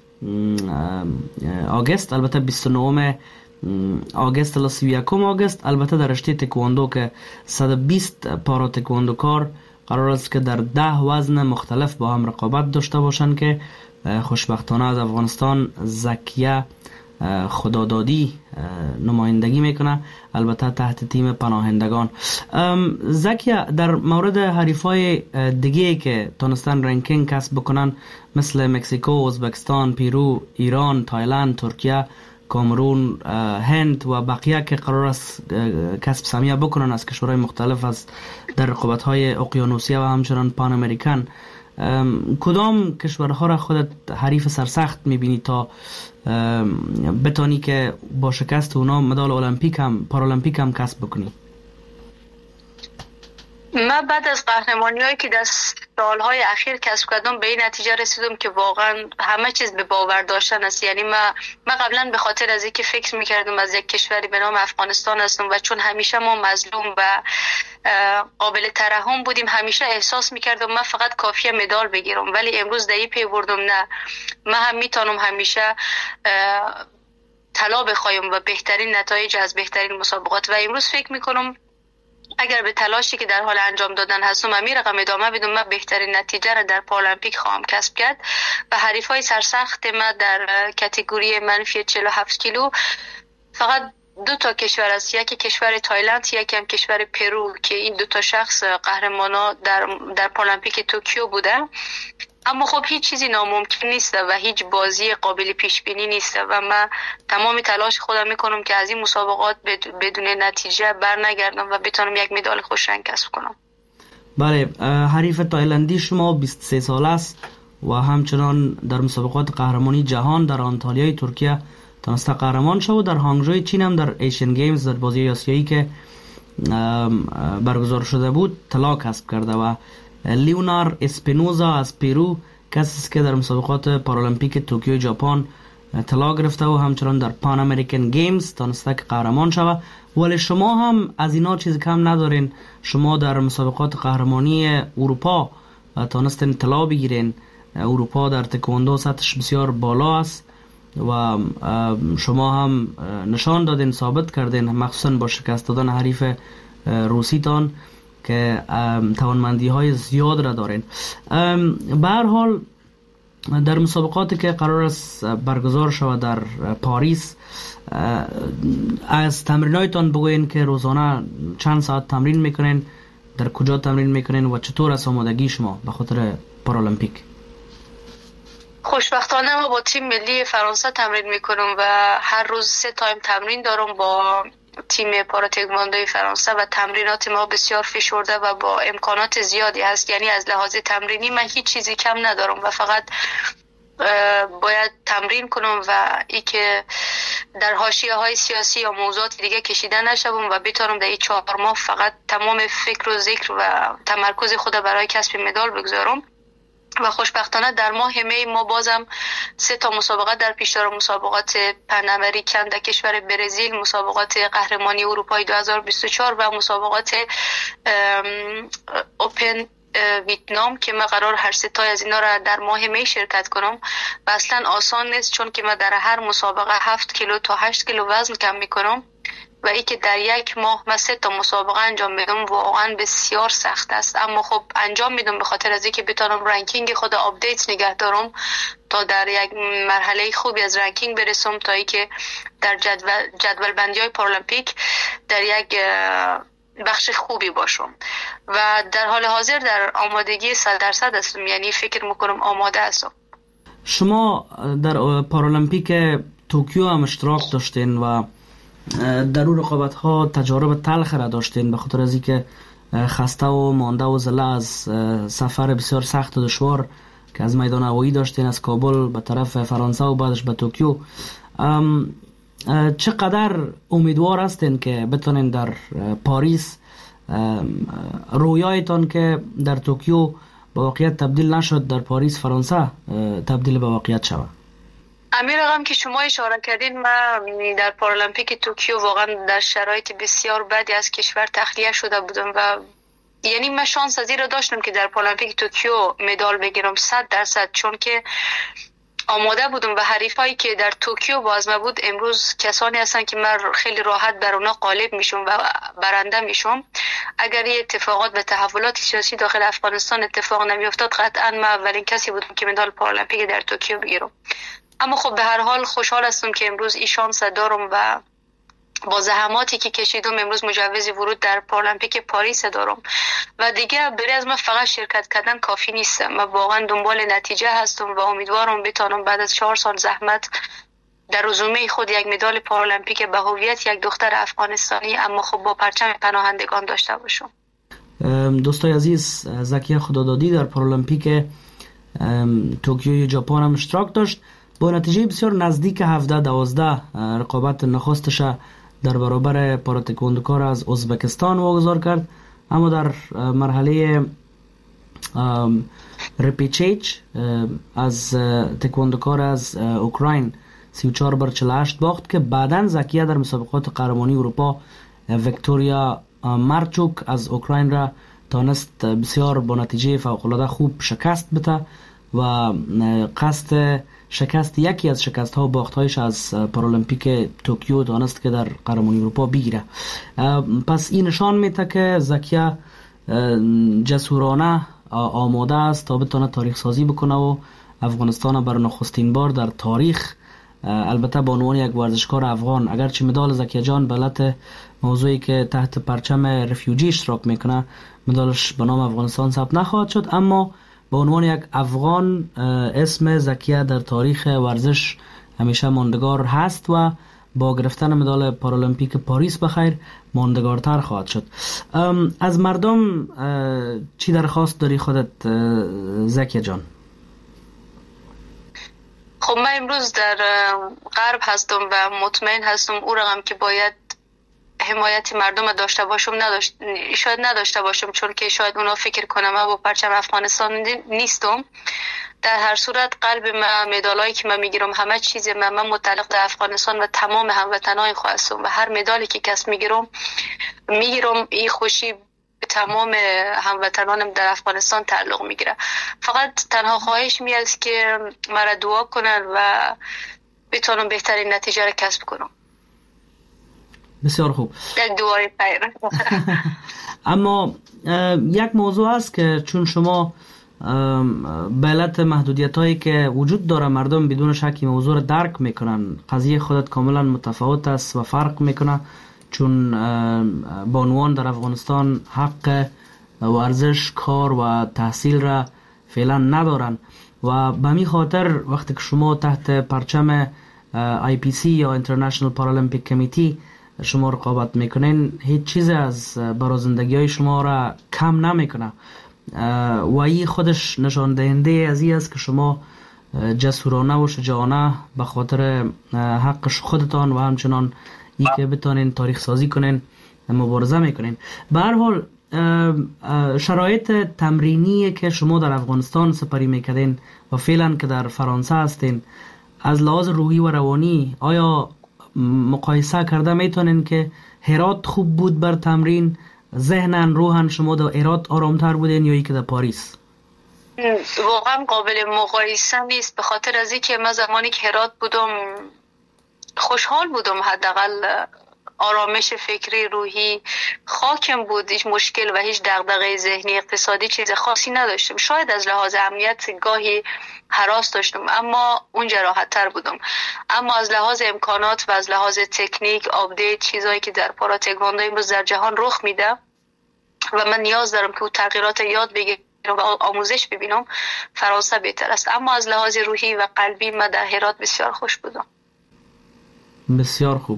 آگوست. البته بیست و نه آگوست الی سی و یک آگوست. البته در رشته تکواندو که صد و بیست پارا تکواندوکار قرار است که در ده وزن مختلف با هم رقابت داشته باشند که خوشبختانه از افغانستان زکیه خدادادی نمایندگی میکنه، البته تحت تیم پناهندگان. زکیه، در مورد حریفای دیگه که تونستن رنکینگ کسب بکنن مثل مکزیکو، ازبکستان، پیرو، ایران، تایلند، ترکیه، کامرون، هند و بقیه که قرار است کسب سهمیه بکنن از کشورهای مختلف از در رقابت‌های اقیانوسیه و همچنان پان امریکن، کدام کشورها را خودت حریف سرسخت میبینی تا بتانی که با شکست اونا مدال المپیک هم پارالمپیک هم کسب بکنی؟ من بعد از قهرمانی‌هایی که در سالهای اخیر کسب کردم به این نتیجه رسیدم که واقعا همه چیز به باور داشتن است. یعنی من من قبلا به خاطر از اینکه فکر می‌کردم از یک کشوری به نام افغانستان هستم و چون همیشه ما مظلوم و قابل ترحم بودیم همیشه احساس می‌کردم من فقط کافیه مدال بگیرم، ولی امروز در این پی بردم نه، من هم میتونم همیشه طلا بخوایم و بهترین نتایج از بهترین مسابقات و امروز فکر می‌کنم اگر به تلاشی که در حال انجام دادن هستم و می رقم ادامه بدم من بهترین نتیجه را در پارالمپیک خواهم کسب کرد و حریفای سرسخت ما در کاتگوری منفی چهل و هفت کیلو فقط دو تا کشور است، یکی کشور تایلند یکی هم کشور پرو که این دو تا شخص قهرمانا در در پارالمپیک توکیو بوده. اما خب هیچ چیزی ناممکن نیست و هیچ بازی قابل پیش بینی نیست و من تمام تلاش خودم میکنم که از این مسابقات بدون نتیجه بر نگردم و بتونم یک مدال خوش رنگ کسب کنم. بله، حریف تایلندی شما بیست و سه ساله است و همچنان در مسابقات قهرمانی جهان در آنتالیای ترکیه تونسته قهرمان شد و در هانگژوی چین هم در ایشین گیمز در بازی آسیایی که برگزار شده بود طلا کسب کرده و لیونار اسپینوزا از پیرو کسی است که در مسابقات پارالمپیک توکیو ژاپن طلا گرفته و همچنان در پان امریکن گیمز تونسته که قهرمان شود. ولی شما هم از اینا چیز کم ندارین، شما در مسابقات قهرمانی اروپا تونستین طلا بگیرین. اروپا در تکواندو سطحش بسیار بالا است و شما هم نشان دادین، ثابت کردین، مخصوصا با شکست دادن حریف روسیتان که توانمندی های زیاد را دارین. به هر حال در مسابقاتی که قرار است برگزار شود در پاریس از تمرینایتان بگوین که روزانه چند ساعت تمرین میکنین، در کجا تمرین میکنین و چطور است آمادگی شما به خاطر پارالمپیک؟ خوشبختانه ما با تیم ملی فرانسه تمرین میکنم و هر روز سه تایم تمرین دارم با تیم پارا تکواندوی فرانسه و تمرینات ما بسیار فشرده و با امکانات زیادی هست. یعنی از لحاظ تمرینی من هیچ چیزی کم ندارم و فقط باید تمرین کنم و ای که در حاشیه های سیاسی یا موضوعات دیگه کشیده نشوم و بتونم در این چهار ماه فقط تمام فکر و ذکر و تمرکز خود برای کسب مدال بگذارم. و خوشبختانه در ماه می ما بازم سه تا مسابقات در پیش دارم، مسابقات پن امریکن در کشور برزیل، مسابقات قهرمانی اروپای دو هزار و بیست و چهار و مسابقات اوپن ویتنام که من قرار هر سه تا از اینا را در ماه می شرکت کنم و اصلا آسان نیست چون که من در هر مسابقه هفت کیلو تا هشت کیلو وزن کم میکنم و ای که در یک ماه من سه تا مسابقه انجام میدم واقعا بسیار سخت است. اما خب انجام میدم به خاطر از اینکه بتونم رنکینگ خود آپدیت نگه دارم تا در یک مرحله خوبی از رنکینگ برسم تا ای که در جدول جدول بندی های پارالمپیک در یک بخش خوبی باشم و در حال حاضر در آمادگی صد درصد هستم، یعنی فکر میکنم آماده هستم. شما در پارالمپیک توکیو هم اشتراک داشتین و در اون رقابت ها تجارب تلخ را داشتین به خاطر از اینکه خسته و مانده و زله از سفر بسیار سخت و دشوار که از میدان هوایی داشتین از کابل به طرف فرانسه و بعدش به توکیو. چقدر امیدوار هستین که بتونین در پاریس رویایتان که در توکیو به واقعیت تبدیل نشد در پاریس فرانسه تبدیل به واقعیت شود؟ امیر رقم که شما اشاره کردین، من در پارالمپیک توکیو واقعا در شرایط بسیار بدی از کشور تخلیه شده بودم و یعنی من شانس از این را داشتم که در پارالمپیک توکیو مدال بگیرم صد درصد، چون که آماده بودم و حریفایی که در توکیو باز ما بود امروز کسانی هستن که من خیلی راحت بر اونا غالب میشم و برنده میشم. اگر این اتفاقات و تحولات سیاسی داخل افغانستان اتفاق نمیافتاد قطعا من اولین کسی بودم که مدال پارالمپیک در توکیو بگیرم. اما خب به هر حال خوشحال هستم که امروز این شانس دارم و با زحماتی که کشیدم امروز مجوز ورود در پارالمپیک پاریس دارم و دیگه برای از من فقط شرکت کردن کافی نیست. من واقعا دنبال نتیجه هستم و امیدوارم بتونم بعد از چهار سال زحمت در رزومه خود یک مدال پارالمپیک به هویت یک دختر افغانستانی اما خب با پرچم پناهندگان داشته باشم. دوستای عزیز، زکیه خدادادی در پارالمپیک توکیو ژاپن هم اشتراک داشت. با نتیجه بسیار نزدیک هفده دوازده رقابت نخستش در برابر پاراتکواندوکار از ازبکستان واگذار کرد، اما در مرحله رپیچیج از تکواندوکار از اوکراین سی و چهار بر چهل و هشت باخت که بعداً زکیه در مسابقات قهرمانی اروپا ویکتوریا مارچوک از اوکراین را تانست بسیار با نتیجه فوق‌العاده خوب شکست بده و قصد شکست یکی از شکست ها و باخت هایش از پارالمپیک توکیو دانست که در قهرمانی اروپا بگیره. پس این نشان میده که زکیه جسورانه آماده است تا بتونه تاریخ سازی بکنه و افغانستان بر نخستین بار در تاریخ، البته به عنوان یک ورزشکار افغان، اگرچه مدال زکیه جان بلت موضوعی که تحت پرچم رفیوجی اشتراک میکنه مدالش به نام افغانستان ثبت نخواهد شد، اما به عنوان یک افغان اسم زکیه در تاریخ ورزش همیشه ماندگار هست و با گرفتن مدال پارالمپیک پاریس بخیر ماندگارتر خواهد شد. از مردم چی درخواست داری خودت زکیه جان؟ خب من امروز در غرب هستم و مطمئن هستم او رقم که باید حمایت مردم داشته باشم نداشت شاید نداشته باشم، چون که شاید اونا فکر کنم من با پرچم افغانستان نیستم. در هر صورت قلب من، مدالایی که من میگیرم، همه چیز من, من متعلق به افغانستان و تمام هموطنان خود هستم و هر مدالی که کس میگیرم میگیرم این خوشی به تمام هموطنانم در افغانستان تعلق میگیره. فقط تنها خواهش می است که مرا دعا کنن و بتونم بهترین نتیجه را کسب کنم. بسیار خوب. یک دوای پیر. اما یک موضوع است که چون شما به علت محدودیت هایی که وجود داره مردم بدون شک موضوع را درک میکنن، قضیه خودت کاملا متفاوت است و فرق میکنه، چون با عنوان در افغانستان حق ورزش، کار و تحصیل را فعلا ندارن و به می خاطر وقتی که شما تحت پرچم آی پی سی یا اینترنشنال پارالمپیک کمیتی شما رقابت میکنین، هیچ چیز از برازندگی های شما را کم نمیکنه و این خودش نشان دهنده از این است که شما جسورانه و شجاعانه به خاطر حق خودتان و همچنان ای که بتانین تاریخ سازی کنین مبارزه میکنین. به هر حال شرایط تمرینی که شما در افغانستان سپری میکردین و فعلا که در فرانسه هستین، از لحاظ روحی و روانی آیا مقایسه کرده میتونین که هرات خوب بود بر تمرین؟ ذهنن روحن شما در هرات آرامتر بودین یا ای که در پاریس؟ واقعا قابل مقایسه نیست، به خاطر از اینکه من زمانی که هرات بودم خوشحال بودم، حداقل آرامش فکری روحی خاکم بود، هیچ مشکل و هیچ دغدغه ذهنی اقتصادی چیز خاصی نداشتم. شاید از لحاظ امنیت گاهی هراس داشتم اما اونجا راحت تر بودم، اما از لحاظ امکانات و از لحاظ تکنیک، آپدیت، چیزایی که در پارا تکواندو امروز در جهان رخ میده و من نیاز دارم که اون تغییرات یاد بگیرم و آموزش ببینم، فرانسه بهتر است. اما از لحاظ روحی و قلبی من در هرات بسیار خوش بودم. بسیار خوب.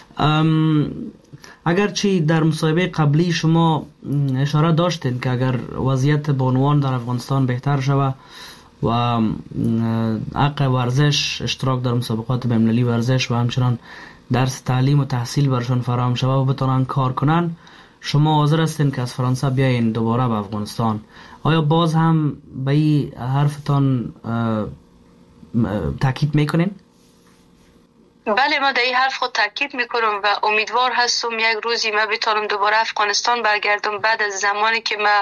اگرچه در مصاحبه قبلی شما اشاره داشتین که اگر وضعیت بانوان در افغانستان بهتر شود و حق ورزش، اشتراک در مسابقات بین‌المللی ورزش و همچنان درس تعلیم و تحصیل برشان فراهم شود و بتونن کار کنن، شما حاضر هستین که از فرانسه بیاین دوباره به افغانستان. آیا باز هم به این حرفتان تاکید میکنین؟ بله، ما در این حرف خود تاکید میکنم و امیدوار هستم یک روزی ما بتونم دوباره افغانستان برگردم بعد از زمانی که ما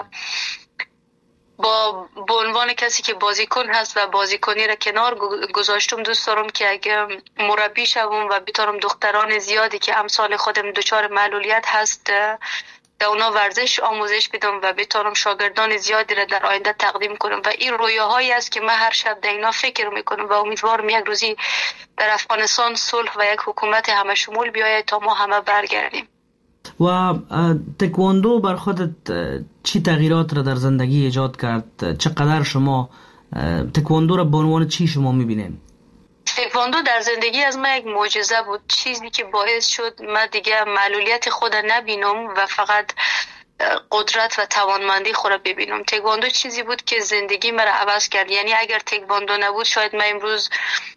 با به عنوان کسی که بازیکن هست و بازیکنی را کنار گذاشتم. دوست دارم که اگه مربی شوم و بتونم دختران زیادی که امثال خودم دچار معلولیت هست در اونا ورزش آموزش بدم و بتونم شاگردان زیادی را در آینده تقدیم کنم و این رویاهایی است که من هر شب در اینا فکر میکنم و امیدوارم یک روزی در افغانستان صلح و یک حکومت همه شمول بیاید تا ما همه برگردیم. و تکواندو بر خودت چی تغییرات را در زندگی ایجاد کرد؟ چقدر شما تکواندو را به عنوان چی شما میبینین؟ تکواندو در زندگی از من یک معجزه بود، چیزی که باعث شد من دیگه معلولیت خود نبینم و فقط قدرت و توانمندی خود را ببینم. تکواندو چیزی بود که زندگی مرا عوض کرد. یعنی اگر تکواندو نبود شاید من امروز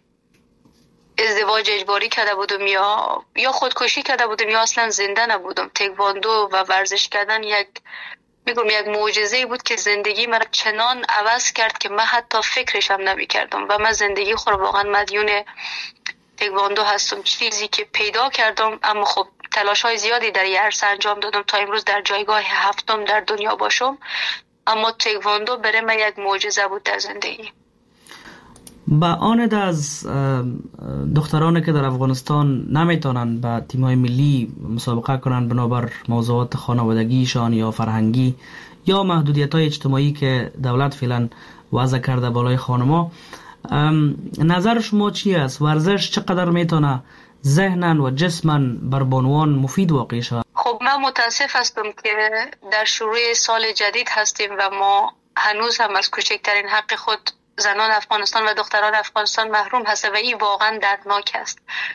ازدواج اجباری کرده بودم یا یا خودکشی کرده بودم یا اصلا زنده نبودم. تکواندو و ورزش کردن یک میگم یک معجزه بود که زندگی مرا چنان عوض کرد که من حتی فکرش هم نمی‌کردم و من زندگی خود واقعا مدیون تکواندو هستم. چیزی که پیدا کردم، اما خب تلاش‌های زیادی در این عرصه انجام دادم تا امروز در جایگاه هفتم در دنیا باشم، اما تکواندو برای من یک معجزه بود در زندگی. با آن از دخترانی که در افغانستان نمیتونن با تیم‌های ملی مسابقه کنن بنابر موضوعات خانوادگیشان یا فرهنگی یا محدودیت‌های اجتماعی که دولت فعلا وضع کرده بالای خانم‌ها، نظر شما چی است؟ ورزش چقدر میتونه ذهناً و جسماً بر بانوان مفید واقع شود؟ خب من متاسف هستم که در شروع سال جدید هستیم و ما هنوز هم از کوچکترین حق خود زنان افغانستان و دختران افغانستان محروم هست و این واقعا دردناک است.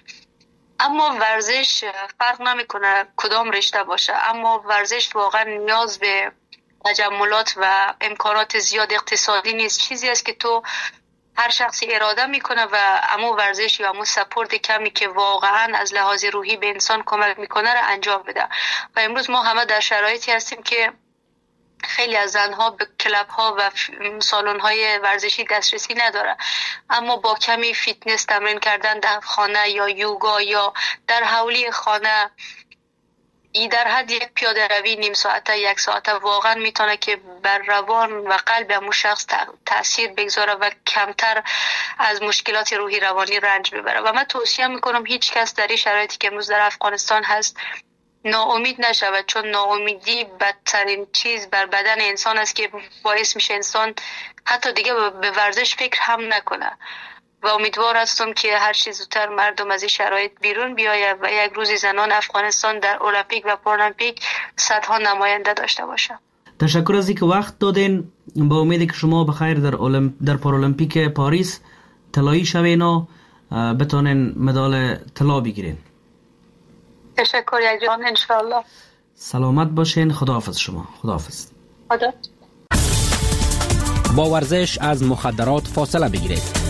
اما ورزش فرق نمیکنه کدام رشته باشه، اما ورزش واقعا نیاز به تجملات و امکانات زیاد اقتصادی نیست. چیزی است که تو هر شخصی اراده میکنه و امو ورزش یا امو سپورت کمی که واقعا از لحاظ روحی به انسان کمک میکنه رو انجام بده. و امروز ما همه در شرایطی هستیم که خیلی از زنها به کلب ها و سالن های ورزشی دسترسی نداره، اما با کمی فیتنس تمرین کردن در خانه یا یوگا یا در حولی خانه ای در حد یک پیاده روی نیم ساعته یک ساعته واقعا میتونه که بر روان و قلب همون شخص تأثیر بگذاره و کمتر از مشکلات روحی روانی رنج ببره. و من توصیه میکنم هیچ کس در این شرایطی که امروز در افغانستان هست ناامید نشود، چون ناامیدی بدترین چیز بر بدن انسان است که باعث میشه انسان حتی دیگه به ورزش فکر هم نکنه. و امیدوار هستم که هر چیز زودتر مردم از این شرایط بیرون بیاید و یک روزی زنان افغانستان در المپیک و پارالمپیک صدها نماینده داشته باشه. تشکر از اینکه وقت دادین. با امیدی که شما بخیر در اولمپ... در پارالمپیک پاریس طلایی شوین و بتونین مدال طلا بگیرین. تشکر یک جان، انشاءالله. سلامت باشین. خداحافظ شما. خداحافظ. خدا. با ورزش از مخدرات فاصله بگیرید.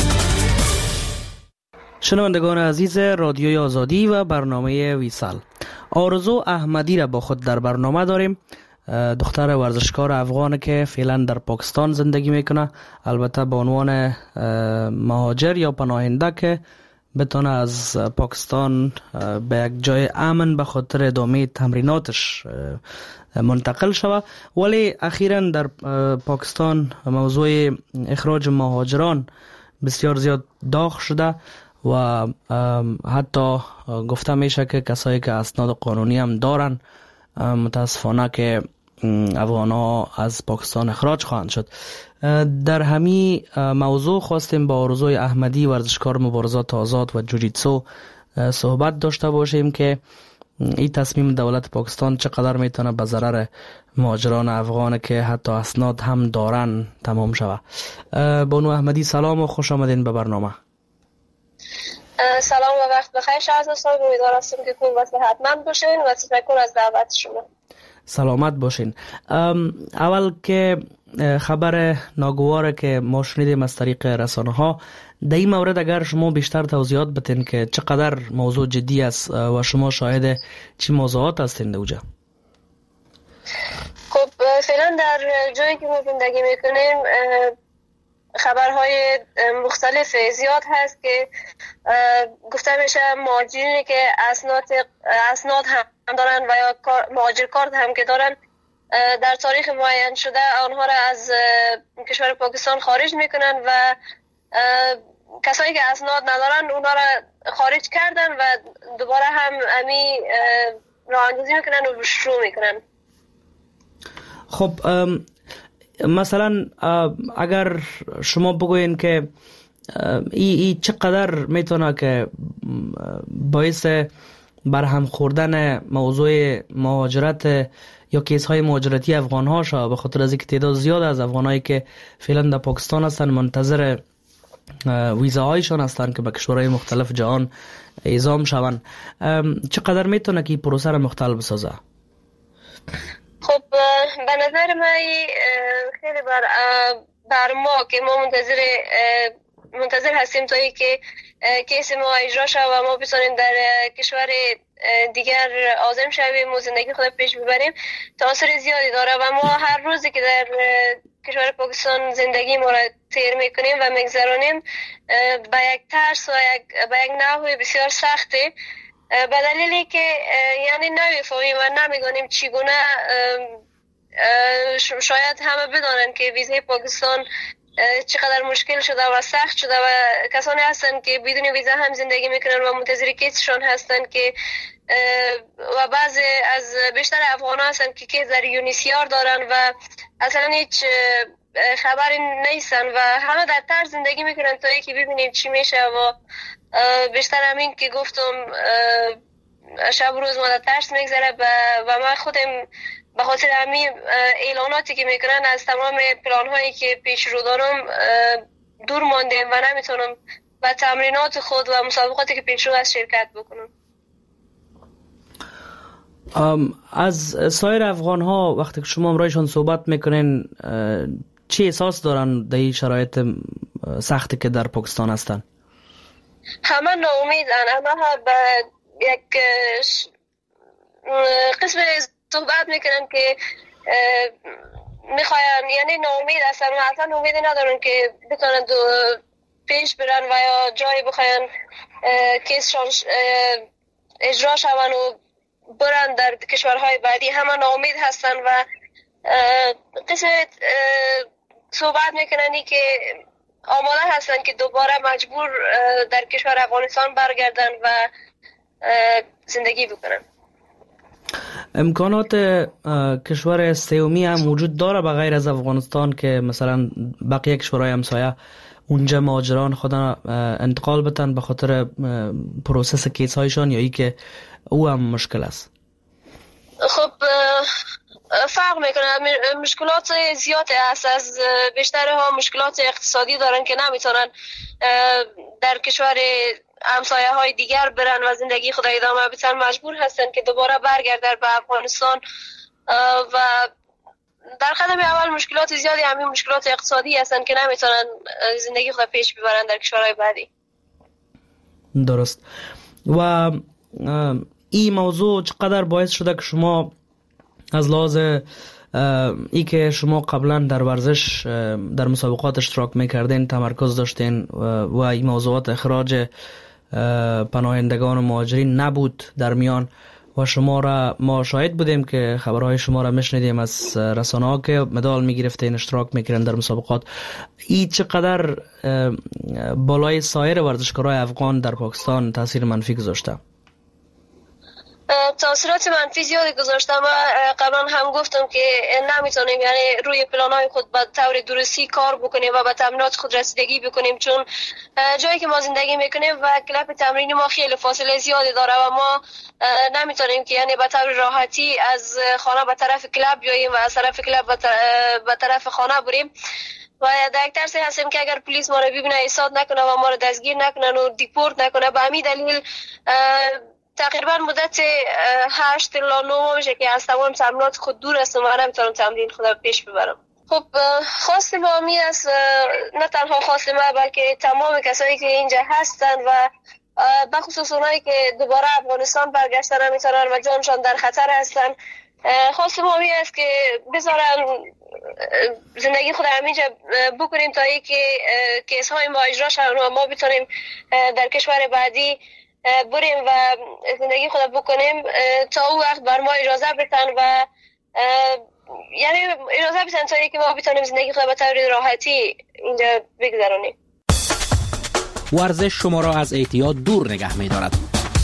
شنوندگان عزیز رادیوی آزادی و برنامه ویسال، آرزو احمدی را با خود در برنامه داریم. دختر ورزشکار افغان که فعلا در پاکستان زندگی میکنه، البته به عنوان مهاجر یا پناهنده که بتونه از پاکستان به یک جای امن به خاطر ادامه تمریناتش منتقل شود. ولی اخیراً در پاکستان موضوع اخراج مهاجران بسیار زیاد داغ شده و حتی گفته میشه که کسایی که اسناد قانونی هم دارن متاسفانه که افغان‌ها از پاکستان اخراج خواهند شد. در همین موضوع خواستیم با آرزوی احمدی ورزشکار مبارزات آزاد و جوجیتسو صحبت داشته باشیم که این تصمیم دولت پاکستان چقدر میتونه به ضرر مهاجران افغان که حتی اسناد هم دارن تمام شود. بانو احمدی سلام و خوش آمدین به برنامه. سلام و وقت بخیر شهرزاد صاحب، امیدوارم که خوب و صحتمند باشین و تشکر از دعوت شما. سلامت باشین. اول که خبر ناگواره که ما شنیدیم از طریق رسانه ها، در این مورد اگر شما بیشتر توضیحات بتین که چقدر موضوع جدی است و شما شاهد چی موضوعات هستین دوجا؟ خب فعلا در جایی که ما زندگی میکنیم خبرهای مختلف زیاد هست که گفته میشه مهاجرینی که اسناد اسناد هم دارن و یا مهاجر کارت هم که دارن در تاریخ معین شده آنها را از کشور پاکستان خارج میکنن و کسایی که اسناد ندارن اونها را خارج کردن و دوباره هم امی راه اندازی میکنن و شروع میکنن. خب مثلا اگر شما بگوین که ای, ای چقدر میتونه که باعث برهم خوردن موضوع مهاجرت یا کیس های مهاجرتی افغان ها شد، به خاطر از اینکه تعداد زیاد از افغان هایی که فعلا در پاکستان هستن منتظر ویزاهایشان هستن که به کشورهای مختلف جهان اعزام شوند، چقدر میتونه که این پروسه را مختل بسازه؟ خب به نظر من خیلی بر, بر ما که ما منتظر منتظر هستیم تا ای که کیس ما اجرا شد و ما بتونیم در کشور دیگر عازم شویم و زندگی خود پیش ببریم تاثیر زیادی داره و ما هر روزی که در کشور پاکستان زندگی ما را تیر میکنیم و میگذرانیم با یک ترس و یک با یک نحو بسیار سخته، به دلیلی که یعنی نمیفهمیم و نمیدونیم چگونه. شاید همه بدانند که ویزای پاکستان چقدر مشکل شده و سخت شده و کسانی هستن که بدون ویزا هم زندگی میکنن و منتظر کیسشون هستن که و بعضی از بیشتر افغان ها هستن که کیس در یونیسیار دارن و اصلا هیچ خبری نیستن و همه در ترس زندگی میکنن تا اینکه ببینیم چی میشه و بیشتر همین که گفتم شب روز ما در ترس میگذره و من خودم به خاطر همین اعلاناتی که میکنن از تمام پلان هایی که پیش رو دارم دور ماندیم و نمیتونم به تمرینات خود و مسابقاتی که پیش رو از شرکت بکنم. از سایر افغان ها وقتی که شما امرایشان صحبت میکنین چی احساس دارن در این شرایط سختی که در پاکستان هستن؟ همه ناامیدن، همه به یک قسم صحبت میکنن که میخواین، یعنی ناامید هستن و اصلا امیدی ندارن که بتونن پیش برن و یا جایی بخواین کیسشان اجرا شون و برن در کشورهای بعدی. همه ناامید هستن و قسم صحبت میکنن که آماده هستن که دوباره مجبور در کشور افغانستان برگردن و زندگی بکنن. امکانات کشور سومی هم وجود داره به غیر از افغانستان که مثلا بقیه کشورهای همسایه اونجا مهاجران خودن انتقال بتن به خاطر پروسس کیس هایشان یا ای که او هم مشکل است؟ خب فرق میکنه، مشکلات زیاده است. از بیشترها مشکلات اقتصادی دارن که نمیتونن در کشور همسایه های دیگر برن و زندگی خود ادامه بدن، مجبور هستن که دوباره برگردن به افغانستان و در قدم اول مشکلات زیادی همین مشکلات اقتصادی هستن که نمیتونن زندگی خود پیش ببرن در کشورهای بعدی. درست. و این موضوع چقدر باعث شده که شما از لحاظ ای که شما قبلا در ورزش در مسابقات اشتراک میکردین تمرکز داشتین و این موضوعات اخراج پناهندگان و مهاجرین نبود در میان و شما را ما شاهد بودیم که خبرهای شما را میشنیدیم از رسانه ها که مدال میگرفتین اشتراک میکردین در مسابقات، این چقدر بالای سایر ورزشکارای افغان در پاکستان تاثیر منفی گذاشته؟ تاثیرات منفی زیادی گذاشتم و قبلا هم گفتم که نمیتونیم یعنی روی پلانهای خود به طور درستی کار بکنیم و به تمرینات خود رسیدگی بکنیم، چون جایی که ما زندگی میکنیم و کلاب تمرینی ما خیلی فاصله زیادی داره و ما نمیتونیم که یعنی به طور راحتی از خانه به طرف کلاب بیاییم و از طرف کلاب به طرف خانه بریم و در یک ترسی هستیم که اگر پلیس ما رو ببینه ایستاد نکنه و ما رو دستگیر نکنه و دیپورت نکنه. به همین دلیل تقریبا مدت هشت الی نه ماه میشه که از تمام تمرینات خود دور هستم و نمیتونم تمرین خودم پیش ببرم. خب خواست ما می است، نه تنها خواست ما بلکه تمام کسایی که اینجا هستن و بخصوص اونایی که دوباره افغانستان برگشتن نمیتونن و جانشان در خطر هستن، خواست ما می است که بذارن زندگی خود همینجا بکنیم تا ای که کیس های ما اجرا شون و ما بتونیم در کشور بعدی بریم و زندگی خود بکنیم تا اون وقت بر ما اجازه بدن و یعنی اجازه بدن تا ای که ما بتونیم زندگی خود به طور راحتی اینجا بگذرونیم. ورزش شما را از اعتیاد دور نگه می دارد.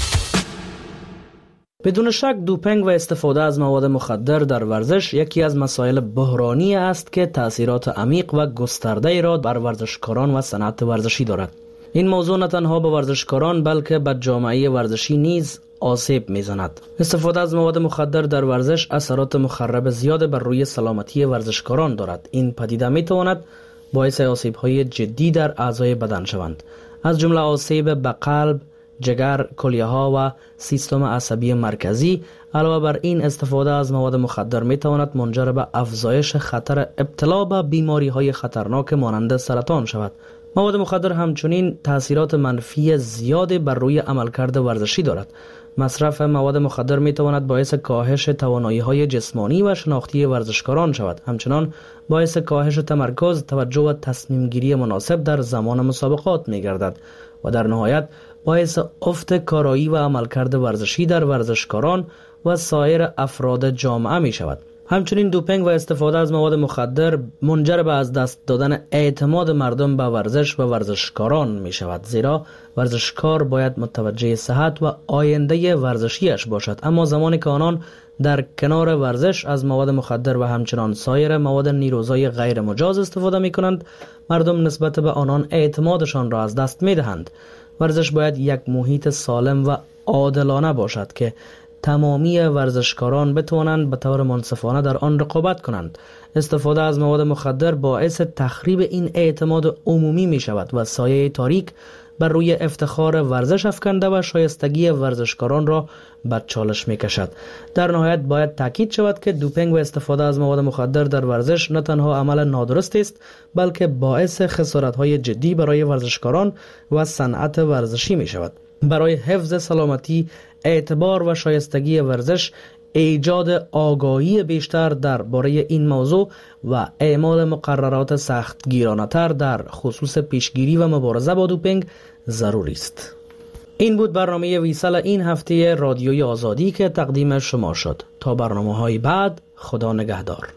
بدون شک دوپینگ و استفاده از مواد مخدر در ورزش یکی از مسائل بحرانی است که تأثیرات عمیق و گسترده را بر ورزشکاران و صنعت ورزشی دارد. این موضوع نه تنها به ورزشکاران بلکه به جامعه ورزشی نیز آسیب می‌زند. استفاده از مواد مخدر در ورزش اثرات مخرب زیاد بر روی سلامتی ورزشکاران دارد. این پدیده می‌تواند باعث آسیب‌های جدی در اعضای بدن شوند، از جمله آسیب به قلب، جگر، کلیه‌ها و سیستم عصبی مرکزی. علاوه بر این استفاده از مواد مخدر می‌تواند منجر به افزایش خطر ابتلا به بیماری‌های خطرناک مانند سرطان شود. مواد مخدر همچنین تأثیرات منفی زیادی بر روی عملکرد ورزشی دارد. مصرف مواد مخدر می‌تواند باعث کاهش توانایی‌های جسمانی و شناختی ورزشکاران شود. همچنان باعث کاهش تمرکز، توجه و تصمیم‌گیری مناسب در زمان مسابقات می‌گردد و در نهایت باعث افت کارایی و عملکرد ورزشی در ورزشکاران و سایر افراد جامعه می‌شود. همچنین دوپینگ و استفاده از مواد مخدر منجر به از دست دادن اعتماد مردم به ورزش و ورزشکاران می شود، زیرا ورزشکار باید متوجه صحت و آینده ورزشیش باشد، اما زمانی که آنان در کنار ورزش از مواد مخدر و همچنان سایر مواد نیروزای غیر مجاز استفاده می کنند، مردم نسبت به آنان اعتمادشان را از دست می دهند. ورزش باید یک محیط سالم و عادلانه باشد که تمامی ورزشکاران بتوانند به طور منصفانه در آن رقابت کنند. استفاده از مواد مخدر باعث تخریب این اعتماد عمومی می شود و سایه تاریک بر روی افتخار ورزش افکنده و شایستگی ورزشکاران را به چالش می کشد. در نهایت باید تاکید شود که دوپینگ و استفاده از مواد مخدر در ورزش نه تنها عمل نادرست است، بلکه باعث خسارت‌های جدی برای ورزشکاران و صنعت ورزشی می شود. برای حفظ سلامتی، اعتبار و شایستگی ورزش، ایجاد آگاهی بیشتر درباره این موضوع و اعمال مقررات سختگیرانه‌تر در خصوص پیشگیری و مبارزه با دوپینگ ضروری است. این بود برنامه ویسال این هفته رادیوی آزادی که تقدیم شما شد. تا برنامه‌های بعد، خدا نگهدار.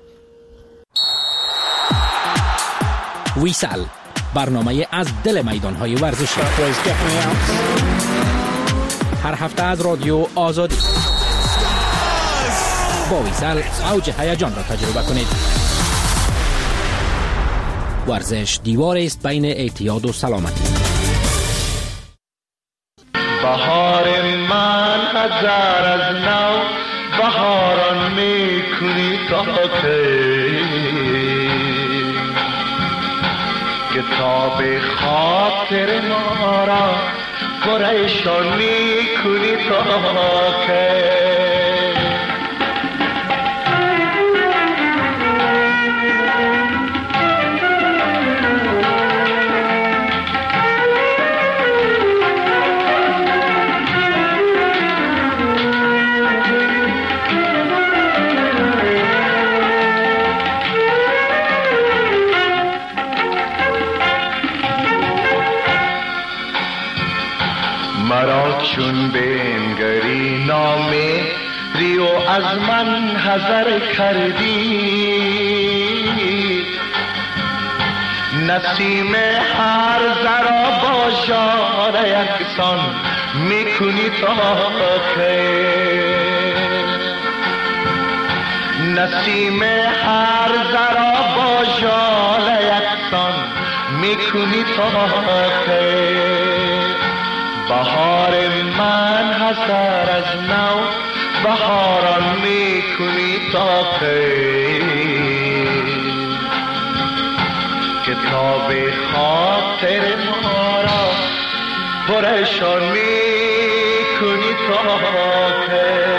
ویسال، برنامه از دل میدان‌های ورزشی. هر هفته از رادیو آزادی با ویسال اوج هیجان را تجربه کنید. ورزش دیوار است بین اعتیاد و سلامتی. بهار من هزار از نو بهاران میکنی تا کی، کتاب خاطر ما را پریشان میکنی تا کی. چون بنگری نامه ریو از من حذر کردی، نسیم هر ذرا با ژاله یکسان میکنی تا کی، نسیم هر ذرا با ژاله یکسان میکنی تا کی. بهار من هزار از نو بهاران میکنی تا کی، کتاب خاطر ما را پرشان می کنی تا که